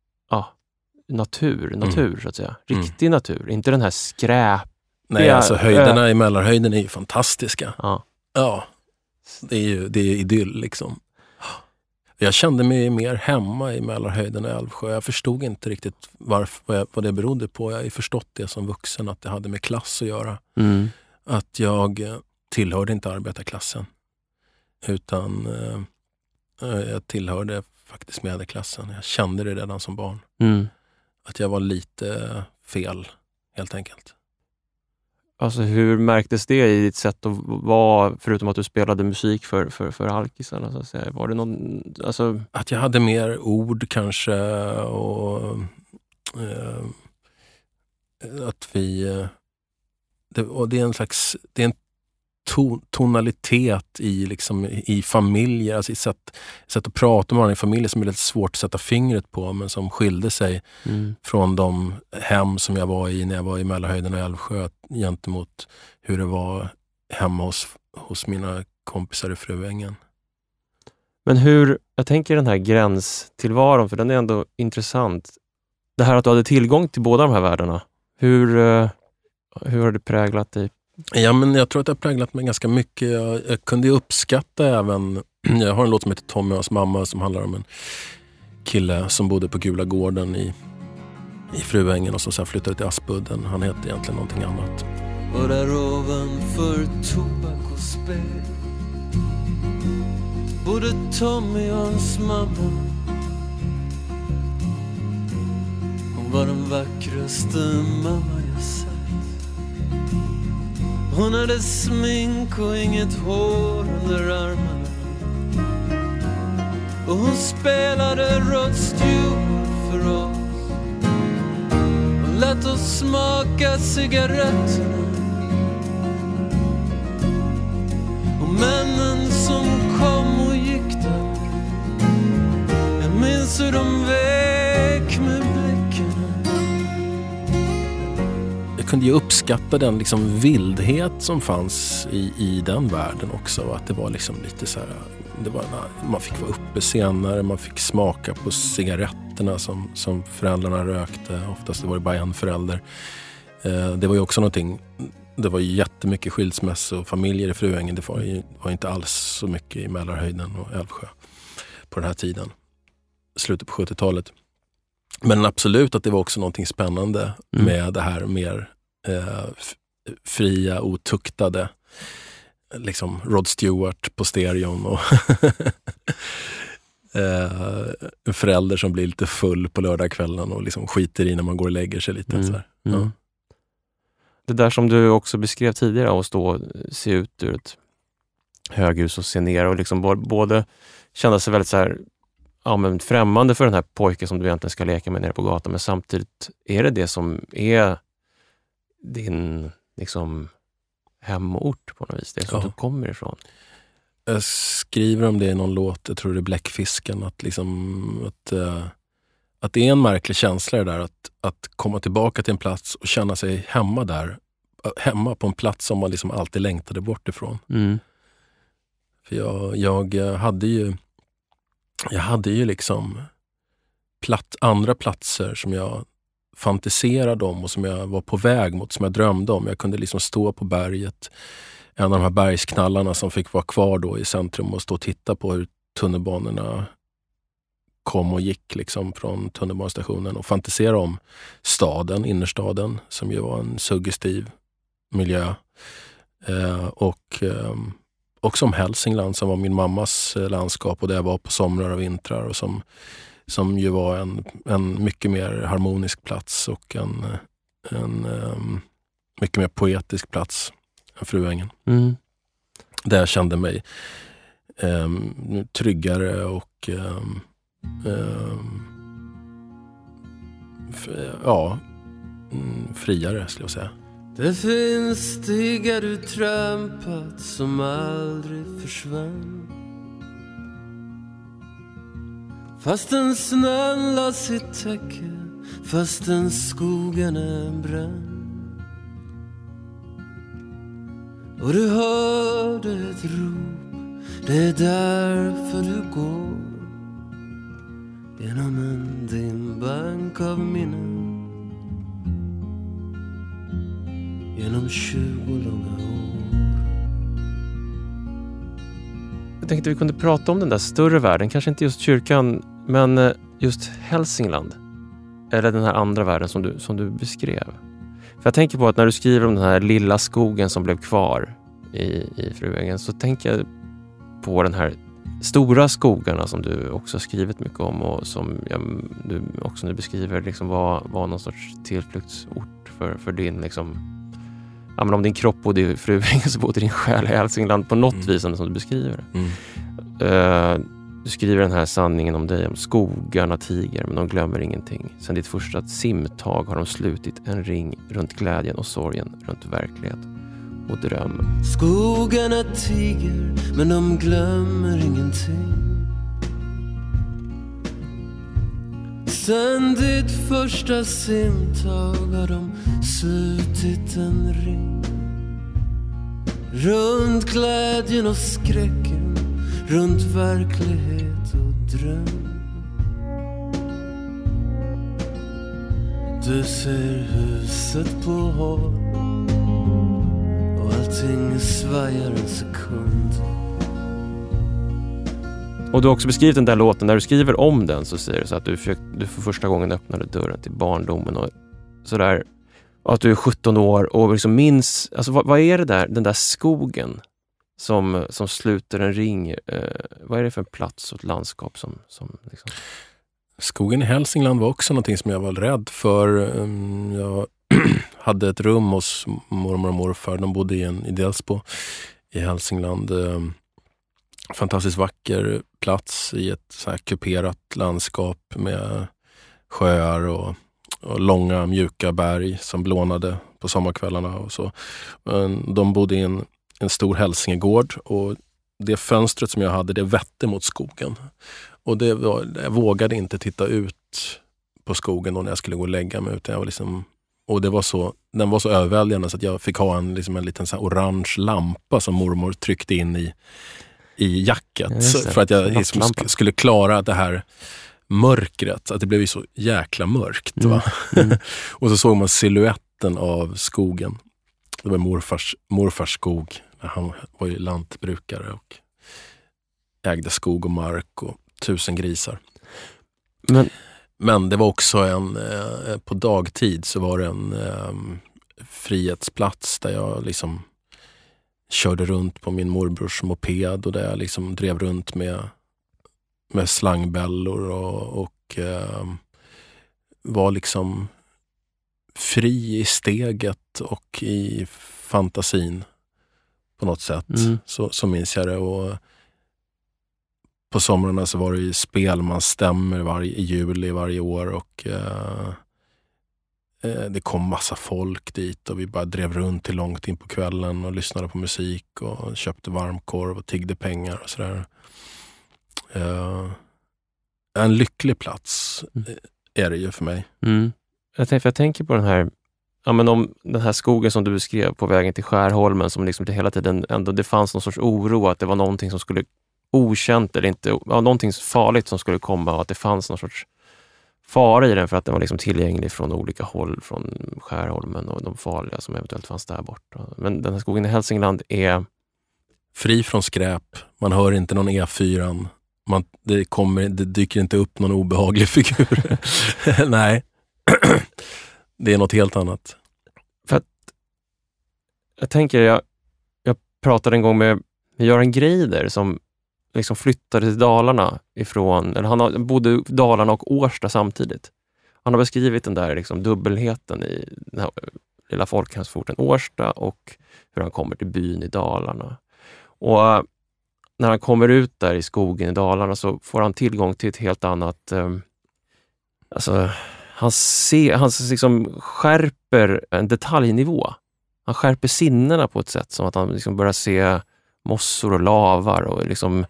natur så att säga. Riktig natur, inte den här skräp. Nej, alltså höjderna i Mälarhöjden är ju fantastiska. Ja, det är idyll liksom. Jag kände mig mer hemma i Mälarhöjden och Älvsjö. Jag förstod inte riktigt vad det berodde på. Jag har förstått det som vuxen, att det hade med klass att göra. Att jag tillhörde inte arbetarklassen. Utan jag tillhörde faktiskt medelklassen. Jag kände det redan som barn. Att jag var lite fel, helt enkelt. Alltså hur märktes det i ditt sätt att vara, förutom att du spelade musik för alkisarna så att säga? Var det någon, alltså... Att jag hade mer ord kanske och att vi... det är en slags... tonalitet i familjer, alltså i sätt att prata med varandra i familjer som är lite svårt att sätta fingret på, men som skilde sig från de hem som jag var i när jag var i Mälarhöjden och Älvsjö gentemot hur det var hemma hos mina kompisar i Fruängen. Men jag tänker den här gränstillvaron, för den är ändå intressant. Det här att du hade tillgång till båda de här världarna, hur har det präglat dig? Ja, men jag tror att det har präglat mig ganska mycket. Jag kunde ju uppskatta även... Jag har en låt som heter Tommy och hans mamma som handlar om en kille som bodde på Gula gården i Fruängen och som sen flyttade till Aspudden. Han heter egentligen någonting annat. Och där ovanför tobak och spel både Tommy och hans mamma. Hon var den vackraste mamma jag sett. Hon hade smink och inget hår under armarna. Och hon spelade Rod Stewart för oss och lät oss smaka cigaretterna. Och männen som kom och gick där, jag minns hur de vek med blickarna. Jag kunde ju uppskatta den liksom vildhet som fanns i den världen också. Att det var liksom lite så här, man fick vara uppe senare, man fick smaka på cigaretterna som föräldrarna rökte. Oftast var det bara en förälder. Det var ju också någonting, det var ju jättemycket skilsmässor och familjer i Fruängen. Det var inte alls så mycket i Mälarhöjden och Älvsjö på den här tiden. Slutet på 70-talet. Men absolut att det var också någonting spännande med det här mer fria, otuktade, liksom Rod Stewart på stereon och en förälder som blir lite full på lördagskvällen och liksom skiter i när man går och lägger sig lite. Så här. Ja. Det där som du också beskrev tidigare, att stå och se ut ur ett höghus och se ner och liksom både känna sig väldigt så här, men främmande för den här pojken som du egentligen ska leka med nere på gatan, men samtidigt är det som är din liksom hemort på något vis, det som du kommer ifrån. Jag skriver om det i någon låt, jag tror det är Bläckfisken, att det är en märklig känsla det där att komma tillbaka till en plats och känna sig hemma där, hemma på en plats som man liksom alltid längtade bort ifrån. För jag hade ju liksom andra platser som jag fantiserade om och som jag var på väg mot, som jag drömde om. Jag kunde liksom stå på berget, en av de här bergsknallarna som fick vara kvar då i centrum, och stå och titta på hur tunnelbanorna kom och gick liksom från tunnelbanestationen, och fantisera om staden, innerstaden, som ju var en suggestiv miljö. Och som Hälsingland, som var min mammas landskap och där jag var på somrar och vintrar, och som ju var en mycket mer harmonisk plats och en mycket mer poetisk plats än Fruängen. Där jag kände mig tryggare och friare, skulle jag säga. Det finns stigar du trampat som aldrig försvann, fastän snön la sitt täcke, fastän skogen brann. Och du hörde ett rop, det är därför du går genom en dimbank av minnen, genom 20 långa år. Jag tänkte vi kunde prata om den där större världen, kanske inte just kyrkan, men just Hälsingland, eller den här andra världen som du beskrev. För jag tänker på att när du skriver om den här lilla skogen som blev kvar i Fruängen, så tänker jag på den här stora skogarna som du också har skrivit mycket om, och som du också nu beskriver liksom var någon sorts tillflyktsort för din liksom, ja, men om din kropp bodde i Fruängen så bodde din själ i Hälsingland på något vis, som du beskriver det. Du skriver den här sanningen om dig, om skogarna tiger, men de glömmer ingenting. Sen ditt första simtag har de slutit en ring runt glädjen och sorgen, runt verklighet och dröm. Skogarna tiger, men de glömmer ingenting. Sen ditt första simtag har de slutit en ring. Runt glädjen och skräcken, runt verklighet och dröm. Du ser huset på håll och allting svajar en sekund. Och du har också beskrivit den där låten, när du skriver om den så säger du så att du för första gången öppnade dörren till barndomen och sådär, att du är 17 år och liksom minns, alltså vad är det där, den där skogen som sluter en ring, vad är det för en plats och ett landskap som liksom... Skogen i Hälsingland var också någonting som jag var rädd för. Jag hade ett rum hos mormor och morfar. De bodde i Delsbo i Hälsingland. Fantastiskt vacker plats i ett så här kuperat landskap med sjöar och långa mjuka berg som blånade på sommarkvällarna och så. De bodde i en stor hälsingegård och det fönstret som jag hade, det vette mot skogen. Och jag vågade inte titta ut på skogen då när jag skulle gå och lägga mig, utan jag var liksom, och den var så överväldigande så att jag fick ha en liten så här orange lampa som mormor tryckte in i jacket för att jag liksom skulle klara det här mörkret, att det blev ju så jäkla mörkt. Va? Och så såg man siluetten av skogen. Det var morfars skog. Han var ju lantbrukare och ägde skog och mark och 1000 grisar. Men det var också på dagtid så var det en frihetsplats där jag liksom körde runt på min morbrors moped och där jag liksom drev runt med slangbällor och var liksom fri i steget och i fantasin på något sätt. Så minns jag det. Och på somrarna så var det ju spelmansstämmer i juli varje år och det kom massa folk dit och vi bara drev runt till långt in på kvällen och lyssnade på musik och köpte varmkorv och tiggde pengar och sådär. En lycklig plats är det ju för mig. Jag tänker på den här, ja, men om den här skogen som du beskrev på vägen till Skärholmen, som liksom hela tiden ändå, det fanns någon sorts oro att det var någonting som skulle okänt eller inte, ja, någonting farligt som skulle komma och att det fanns någon sorts fara i den för att den var liksom tillgänglig från olika håll, från Skärholmen och de farliga som eventuellt fanns där borta. Men den här skogen i Hälsingland är fri från skräp. Man hör inte någon E4. Det dyker inte upp någon obehaglig figur. Nej. Det är något helt annat. För att jag tänker, jag pratade en gång med Göran Greider som liksom flyttade till Dalarna ifrån, eller han bodde i Dalarna och Årsta samtidigt. Han har beskrivit den där liksom dubbelheten i den här lilla folkhemsforten Årsta och hur han kommer till byn i Dalarna. Och när han kommer ut där i skogen i Dalarna så får han tillgång till ett helt annat, alltså han liksom skärper en detaljnivå. Han skärper sinnena på ett sätt som att han liksom börjar se mossor och lavar och liksom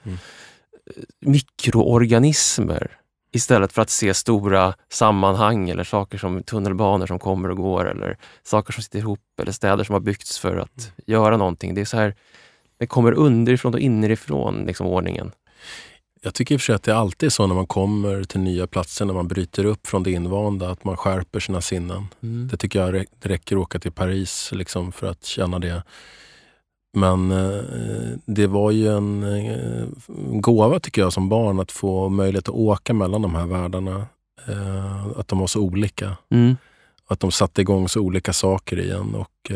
mikroorganismer istället för att se stora sammanhang eller saker som tunnelbanor som kommer och går eller saker som sitter ihop eller städer som har byggts för att göra någonting. Det är så här, det kommer underifrån och inifrån liksom ordningen. Jag tycker i och för sig att det alltid är så när man kommer till nya platser, när man bryter upp från det invanda, att man skärper sina sinnen. Det tycker jag det räcker att åka till Paris liksom för att känna det. Men det var ju en gåva tycker jag som barn att få möjlighet att åka mellan de här världarna. Att de var så olika. Att de satte igång så olika saker igen. Och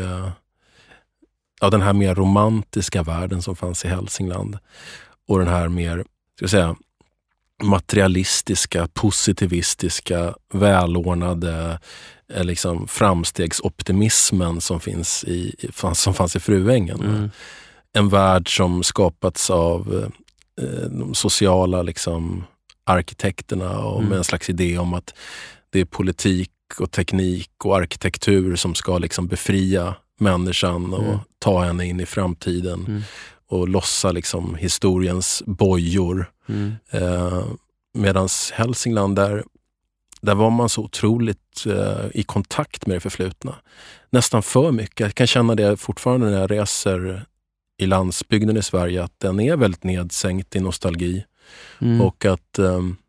den här mer romantiska världen som fanns i Hälsingland. Och den här mer, ska jag säga, materialistiska, positivistiska, välordnade liksom framstegsoptimismen som fanns i Fruängen. En värld som skapats av de sociala liksom arkitekterna och med en slags idé om att det är politik och teknik och arkitektur som ska liksom befria människan och ta henne in i framtiden och lossa liksom historiens bojor. Medans Hälsingland, där var man så otroligt i kontakt med det förflutna. Nästan för mycket. Jag kan känna det fortfarande när jag reser i landsbygden i Sverige, att den är väldigt nedsänkt i nostalgi. Och att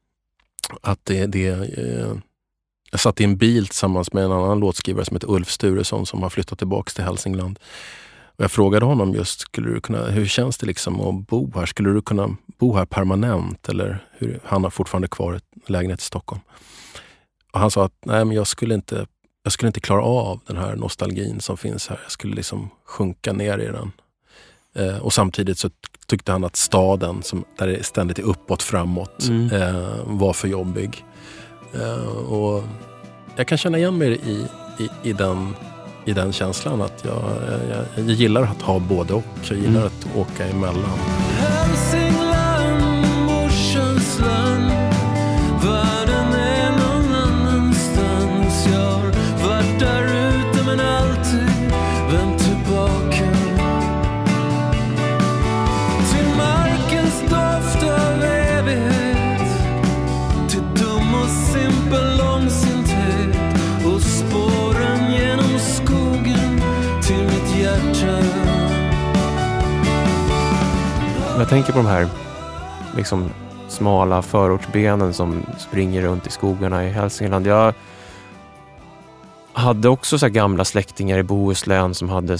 jag satt i en bil tillsammans med en annan låtskrivare som heter Ulf Sturesson, som har flyttat tillbaka till Hälsingland. Och jag frågade honom just, hur känns det liksom att bo här? Skulle du kunna bo här permanent? Eller han har fortfarande kvar ett lägenhet i Stockholm. Och han sa att nej, men jag skulle inte klara av den här nostalgin som finns här. Jag skulle liksom sjunka ner i den. Och samtidigt så tyckte han att staden, där det ständigt är uppåt, framåt, var för jobbig. Och jag kan känna igen mig i den känslan, att jag gillar att ha både och. Jag gillar att åka emellan. Hälsingland, morsans land, världen är någon annanstans. Jag har varit där ute men alltid vänt tillbaka till markens doft av evighet, till dum och simpel långsinthet och spåren genom skogen till mitt hjärta. Jag tänker på de här liksom smala förortsbenen som springer runt i skogarna i Hälsingland. Jag hade också så här gamla släktingar i Bohuslän som hade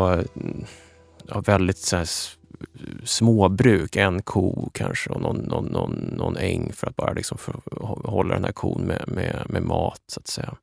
väldigt så här småbruk, en ko kanske och någon äng för att bara liksom hålla den här kon med mat, så att säga.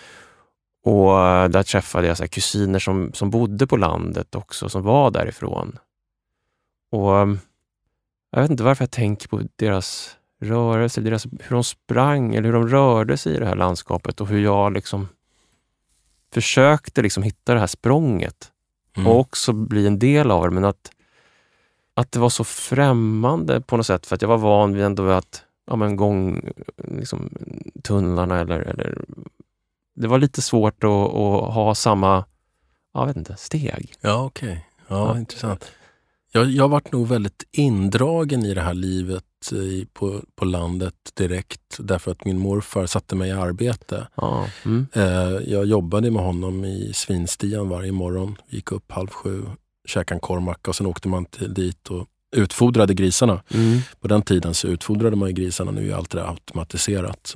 Och där träffade jag så här kusiner som bodde på landet också, som var därifrån. Och jag vet inte varför jag tänker på deras rörelse, hur de sprang eller hur de rörde sig i det här landskapet, och hur jag liksom försökte liksom hitta det här språnget och också bli en del av det, men att det var så främmande på något sätt, för att jag var van vid ändå att gång liksom tunnlarna eller det var lite svårt att ha samma, jag vet inte, steg. Ja, okej. Ja, intressant. Jag har varit nog väldigt indragen i det här livet på landet direkt, därför att min morfar satte mig i arbete. Jag jobbade med honom i svinstian varje morgon. Gick upp 6:30, käkade en korvmacka och sen åkte man dit och utfodrade grisarna. På den tiden så utfodrade man ju grisarna, nu är allt det automatiserat.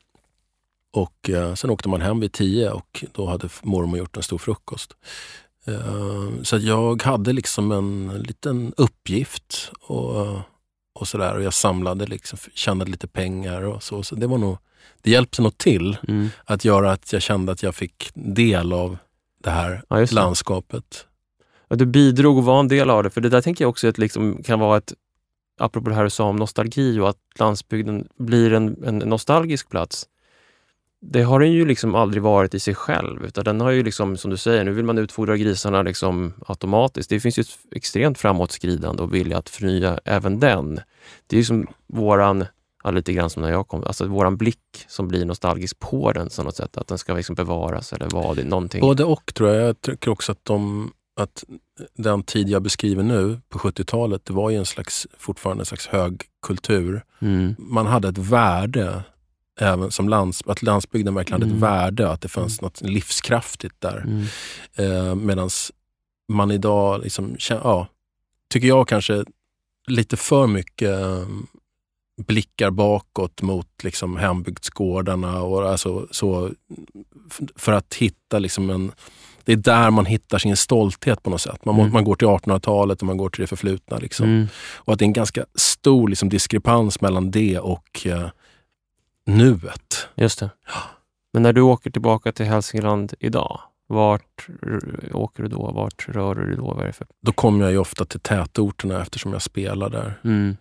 Och sen åkte man hem vid 10 och då hade mormor gjort en stor frukost. Så jag hade liksom en liten uppgift och sådär, och jag samlade liksom, tjänade lite pengar och så det var nog, det hjälpte nog till att göra att jag kände att jag fick del av det här landskapet. Ja, du bidrog och var en del av det, för det där tänker jag också att liksom kan vara apropå det här du sa om nostalgi, och att landsbygden blir en nostalgisk plats. Det har den ju liksom aldrig varit i sig själv, utan den har ju liksom, som du säger, nu vill man utfodra grisarna liksom automatiskt. Det finns ju ett extremt framåtskridande och vilja att förnya även den. Det är ju som lite grann som när jag kom, alltså våran blick som blir nostalgisk på den så något sätt, att den ska liksom bevaras, eller vad det är, någonting. Både och, tror jag. Jag tycker också att den tid jag beskriver nu på 70-talet, det var ju fortfarande en slags högkultur. Man hade ett värde, även som att landsbygden verkligen hade ett värde, att det fanns något livskraftigt där. Medan man idag liksom, tycker jag kanske lite för mycket blickar bakåt mot liksom hembygdsgårdarna och alltså så, för att hitta liksom det är där man hittar sin stolthet på något sätt. Man går till 1800-talet och man går till det förflutna liksom. Och att det är en ganska stor liksom diskrepans mellan det och nuet. Just det. Men när du åker tillbaka till Hälsingland idag, vart åker du då? Vart rör du dig då? Vad är det för? Då kommer jag ju ofta till tätorterna eftersom jag spelar där.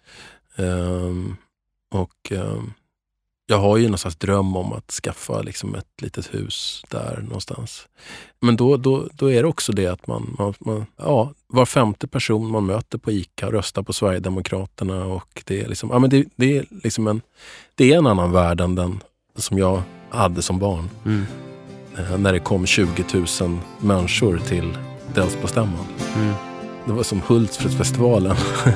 Jag har ju någon slags dröm om att skaffa liksom ett litet hus där någonstans. Men då är det också det att man var 5:e person man möter på ICA röstar på Sverigedemokraterna, och det är liksom, det är liksom det är en annan värld än den som jag hade som barn. när det kom 20 000 människor till Delsbostämman. Det var som Hultsfredsfestivalen.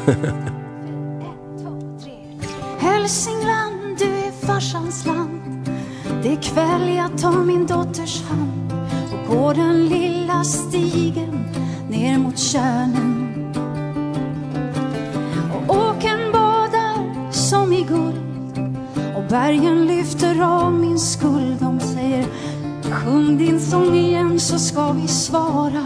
Hälsingland, du är farsans land. Det är kväll, jag tar min dotters hand och går den lilla stigen ner mot Tjärnen. Och åken badar som i guld och bergen lyfter av min skuld. De säger, sjung din sång igen så ska vi svara.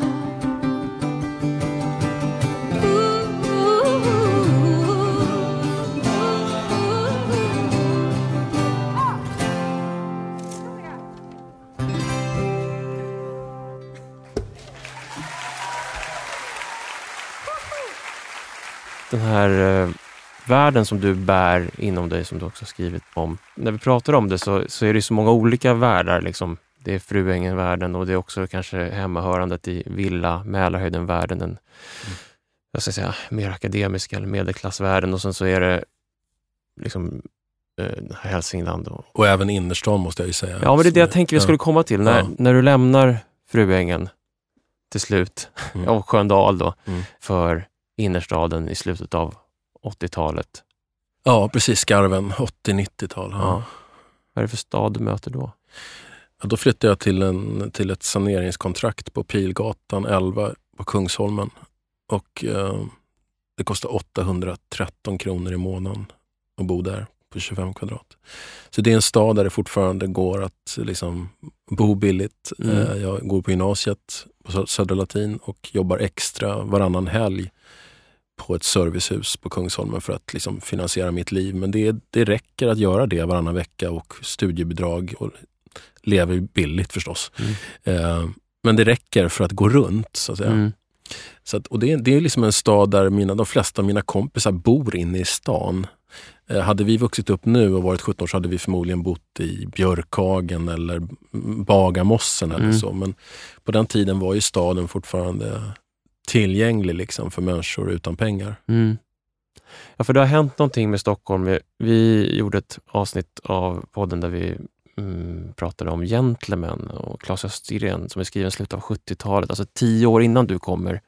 Den här världen som du bär inom dig, som du också skrivit om. När vi pratar om det så är det så många olika världar. Liksom. Det är Fruängen-världen och det är också kanske hemmahörandet i Villa, Mälarhöjden-världen. Den jag ska säga, mer akademiska eller medelklassvärlden. Och sen så är det liksom Hälsingland. Och även innerstan måste jag ju säga. Ja, men det är det jag tänker vi skulle komma till. När du lämnar Fruängen till slut, och Sköndal då, för innerstaden i slutet av 80-talet. Ja, precis. Skarven, 80-90-tal. Ja. Vad är det för stad du möter då? Ja, då flyttade jag till ett saneringskontrakt på Pilgatan 11 på Kungsholmen. Och det kostar 813 kronor i månaden att bo där på 25 kvadrat. Så det är en stad där det fortfarande går att liksom bo billigt. Jag går på gymnasiet på Södra Latin och jobbar extra varannan helg på ett servicehus på Kungsholmen för att liksom finansiera mitt liv. Men det räcker att göra det varannan vecka och studiebidrag och lever billigt förstås. Men det räcker för att gå runt så att säga. Så att, och det är liksom en stad där de flesta av mina kompisar bor inne i stan. Hade vi vuxit upp nu och varit 17 år så hade vi förmodligen bott i Björkhagen eller Bagarmossen eller så. Men på den tiden var ju staden fortfarande tillgänglig liksom för människor utan pengar. Ja, för det har hänt någonting med Stockholm. Vi gjorde ett avsnitt av podden där vi pratade om Gentlemen och Claes Östergren som är skriven i slutet av 70-talet. Alltså 10 år innan du kommer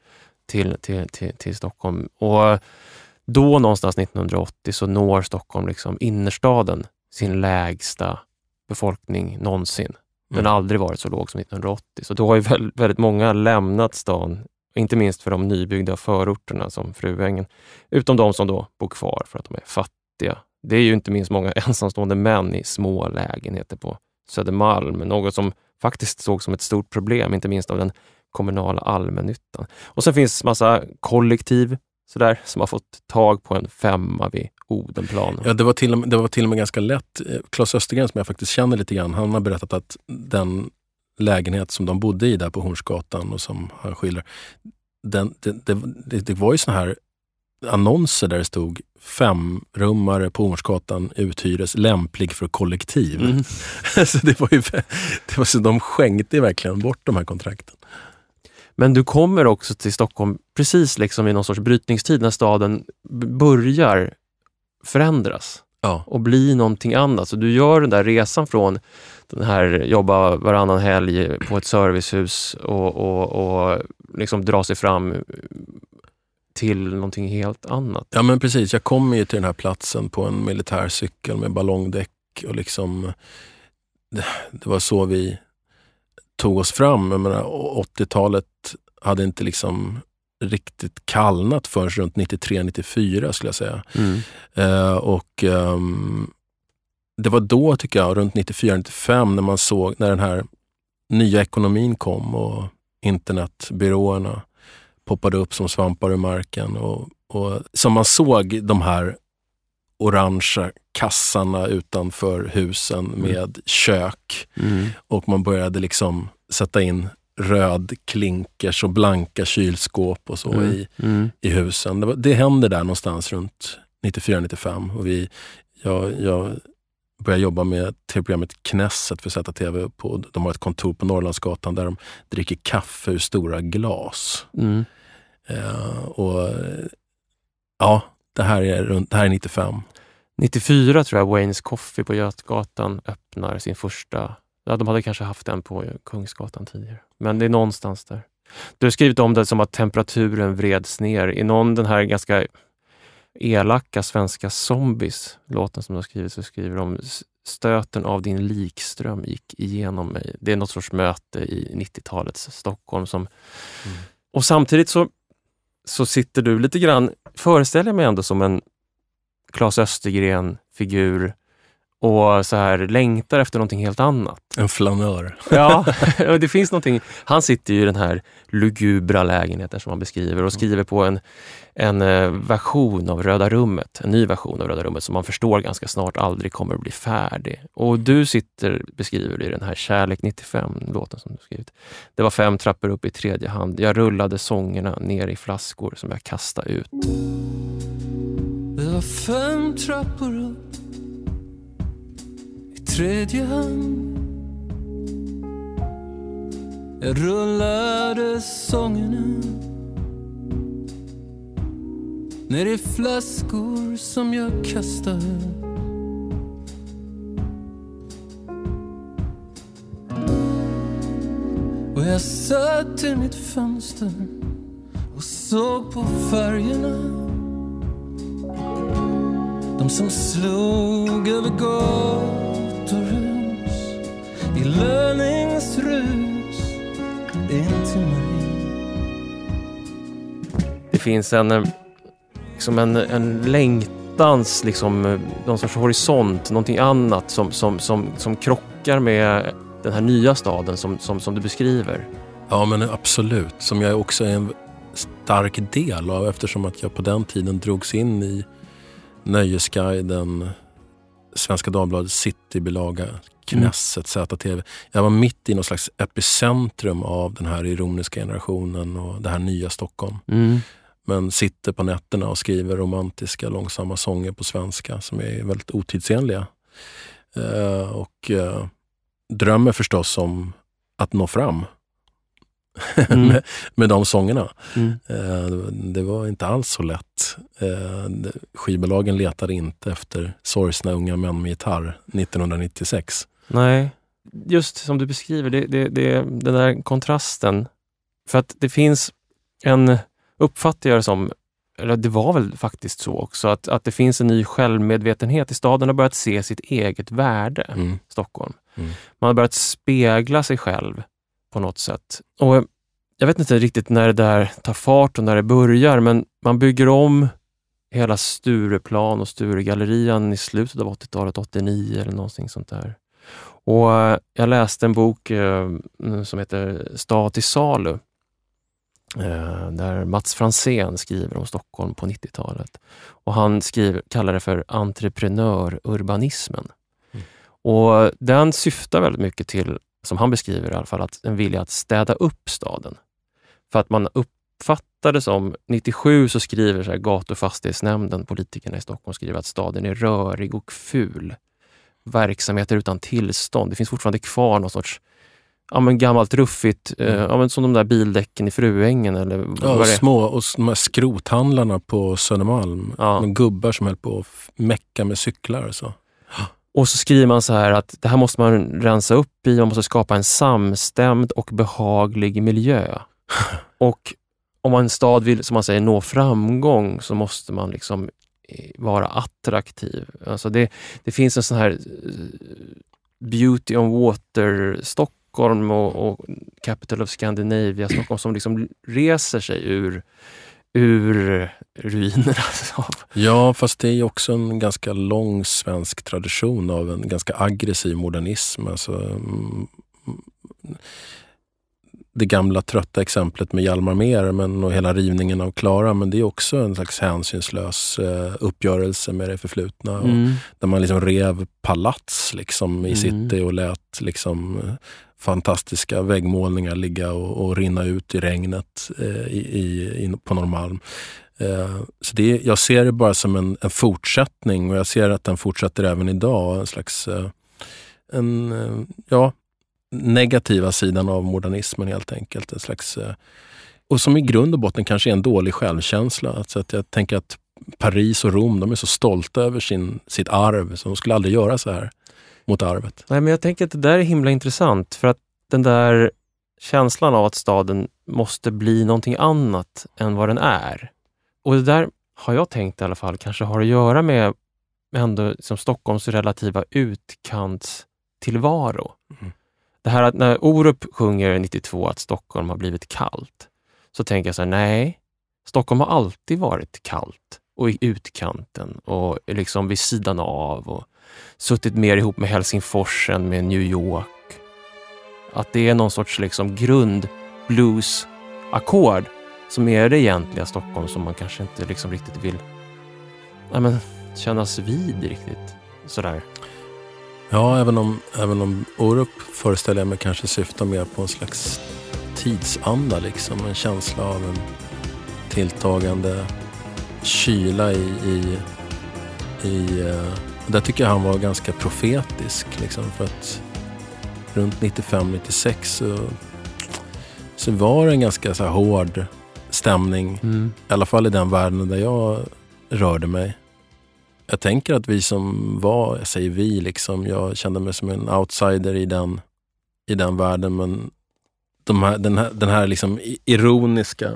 till Stockholm. Och då någonstans 1980 så når Stockholm liksom innerstaden sin lägsta befolkning någonsin. Den har aldrig varit så låg som 1980. Så då har ju väldigt många lämnat stan. Inte minst för de nybyggda förorterna som Fruängen. Utom de som då bor kvar för att de är fattiga. Det är ju inte minst många ensamstående män i små lägenheter på Södermalm. Något som faktiskt såg som ett stort problem. Inte minst av den kommunala allmännyttan. Och sen finns massa kollektiv sådär, som har fått tag på en 5 vid Odenplan. Ja, det var till och med ganska lätt. Claes Östergren som jag faktiskt känner lite grann, han har berättat att den lägenhet som de bodde i där på Hornsgatan och som han skildrar, det var ju såna här annonser där det stod 5-rummare på Hornsgatan uthyres lämplig för kollektiv. Så det var så de skänkte verkligen bort de här kontrakten. Men du kommer också till Stockholm precis liksom i någon sorts brytningstid när staden börjar förändras och bli någonting annat. Så du gör den där resan från den här jobba varannan helg på ett servicehus och liksom dra sig fram till någonting helt annat. Ja, men precis. Jag kom ju till den här platsen på en militärcykel med ballongdäck och liksom det var så vi tog oss fram. Jag menar, 80-talet hade inte liksom riktigt kallnat förrän runt 93-94 skulle jag säga. Det var då tycker jag, runt 94-95 när man såg, när den här nya ekonomin kom och internetbyråerna poppade upp som svampar ur marken och som man såg de här orangea kassarna utanför husen med kök och man började liksom sätta in röd klinkers och blanka kylskåp och så i husen. Det hände där någonstans runt 94-95 och jag började jobba med tv-programmet Knesset för ZTV. De har ett kontor på Norrlandsgatan där de dricker kaffe ur stora glas. Det här är 95. 94 tror jag Waynes Coffee på Götgatan öppnar sin första Ja, de hade kanske haft den på Kungsgatan tidigare. Men det är någonstans där. Du har skrivit om det som att temperaturen vreds ner. I någon den här ganska elaka svenska zombies, låten som du har skrivit, så skriver de stöten av din likström gick igenom mig. Det är något sorts möte i 90-talets Stockholm som... Och samtidigt så sitter du lite grann, föreställer jag mig ändå som en Claes Östergren-figur och så här längtar efter någonting helt annat. En flanör. Ja, det finns någonting. Han sitter ju i den här lugubra lägenheten som han beskriver och skriver på en version av Röda rummet, en ny version av Röda rummet som man förstår ganska snart aldrig kommer att bli färdig. Och du beskriver i den här Kärlek 95-låten som du skrivit. Det var 5 trappor upp i tredje hand. Jag rullade sångerna ner i flaskor som jag kastade ut. Det var 5 trappor upp i tredje hand. Jag rullade sångerna ner i flaskor som jag kastade. Och jag satt i mitt fönster och såg på färgerna, de som slog över gatorhus i löningsrus in till mig. Det finns en längtans, liksom, någon sorts horisont, någonting annat som krockar med den här nya staden som du beskriver. Ja, men absolut. Som jag också är en stark del av, eftersom att jag på den tiden drogs in i Nöjesguiden, Svenska Dagbladet Citybilaga, Knesset, ZTV. Jag var mitt i någon slags epicentrum av den här ironiska generationen och det här nya Stockholm. Men sitter på nätterna och skriver romantiska, långsamma sånger på svenska som är väldigt otidsenliga. Och drömmer förstås om att nå fram med de sångerna. Det var inte alls så lätt. Skivbolagen letade inte efter sorgsna unga män med gitarr 1996. Nej, just som du beskriver, den där kontrasten. För att det finns en, uppfattar jag som, eller det var väl faktiskt så också, att det finns en ny självmedvetenhet i staden och börjat se sitt eget värde, Stockholm. Man har börjat spegla sig själv på något sätt. Och jag vet inte riktigt när det där tar fart och när det börjar, men man bygger om hela Stureplan och Sturegallerian i slutet av 80-talet, 89 eller någonting sånt där. Och jag läste en bok som heter Stad till salu, där Mats Franzén skriver om Stockholm på 90-talet. Och han kallar det för entreprenörurbanismen. Och den syftar väldigt mycket till, som han beskriver i alla fall, att en vilja att städa upp staden. För att man uppfattar det som, 97 så skriver så här, gatufastighetsnämnden, politikerna i Stockholm skriver att staden är rörig och ful. Verksamheter utan tillstånd. Det finns fortfarande kvar någon sorts gammalt ruffigt, som de där bildäcken i Fruängen eller vad det är. Små, och de här skrothandlarna på Södermalm. De gubbar som höll på att mecka med cyklar och så. Och så skriver man så här att det här måste man rensa upp i, man måste skapa en samstämd och behaglig miljö. Och om en stad vill, som man säger, nå framgång, så måste man liksom vara attraktiv. Alltså det finns en sån här beauty on water Stockholm och Capital of Scandinavia Stockholm som liksom reser sig ur ruinerna. Ja, fast det är ju också en ganska lång svensk tradition av en ganska aggressiv modernism. Alltså, det gamla trötta exemplet med Hjalmar Mer och hela rivningen av Klara, men det är också en slags hänsynslös uppgörelse med det förflutna. Och där man liksom rev palats liksom i city och lät liksom fantastiska väggmålningar ligga och rinna ut i regnet på Norrmalm. Så jag ser det bara som en fortsättning, och jag ser att den fortsätter även idag. En slags negativa sidan av modernismen helt enkelt. En slags, och som i grund och botten kanske är en dålig självkänsla. Alltså att jag tänker att Paris och Rom, de är så stolta över sitt arv, så de skulle aldrig göra så här. mot arvet. Nej, men jag tänker att det där är himla intressant, för att den där känslan av att staden måste bli någonting annat än vad den är. Och det där har jag tänkt i alla fall kanske har att göra med ändå som Stockholms relativa utkantstillvaro. Mm. Det här att när Orup sjunger 92 att Stockholm har blivit kallt, så tänker jag så här, nej, Stockholm har alltid varit kallt och i utkanten och liksom vid sidan av och suttit mer ihop med Helsingfors än med New York. Att det är någon sorts liksom grund-blues-ackord som är det egentliga Stockholm, som man kanske inte liksom riktigt vill kännas vid riktigt sådär. Ja, även om Orup föreställer jag mig kanske syftar mer på en slags tidsanda, liksom en känsla av en tilltagande kyla i där tycker jag han var ganska profetisk liksom, för att runt 95-96 så var det en ganska så här hård stämning, i alla fall i den världen där jag rörde mig. Jag tänker att vi som var, jag säger vi liksom, jag kände mig som en outsider i den världen, men den här liksom ironiska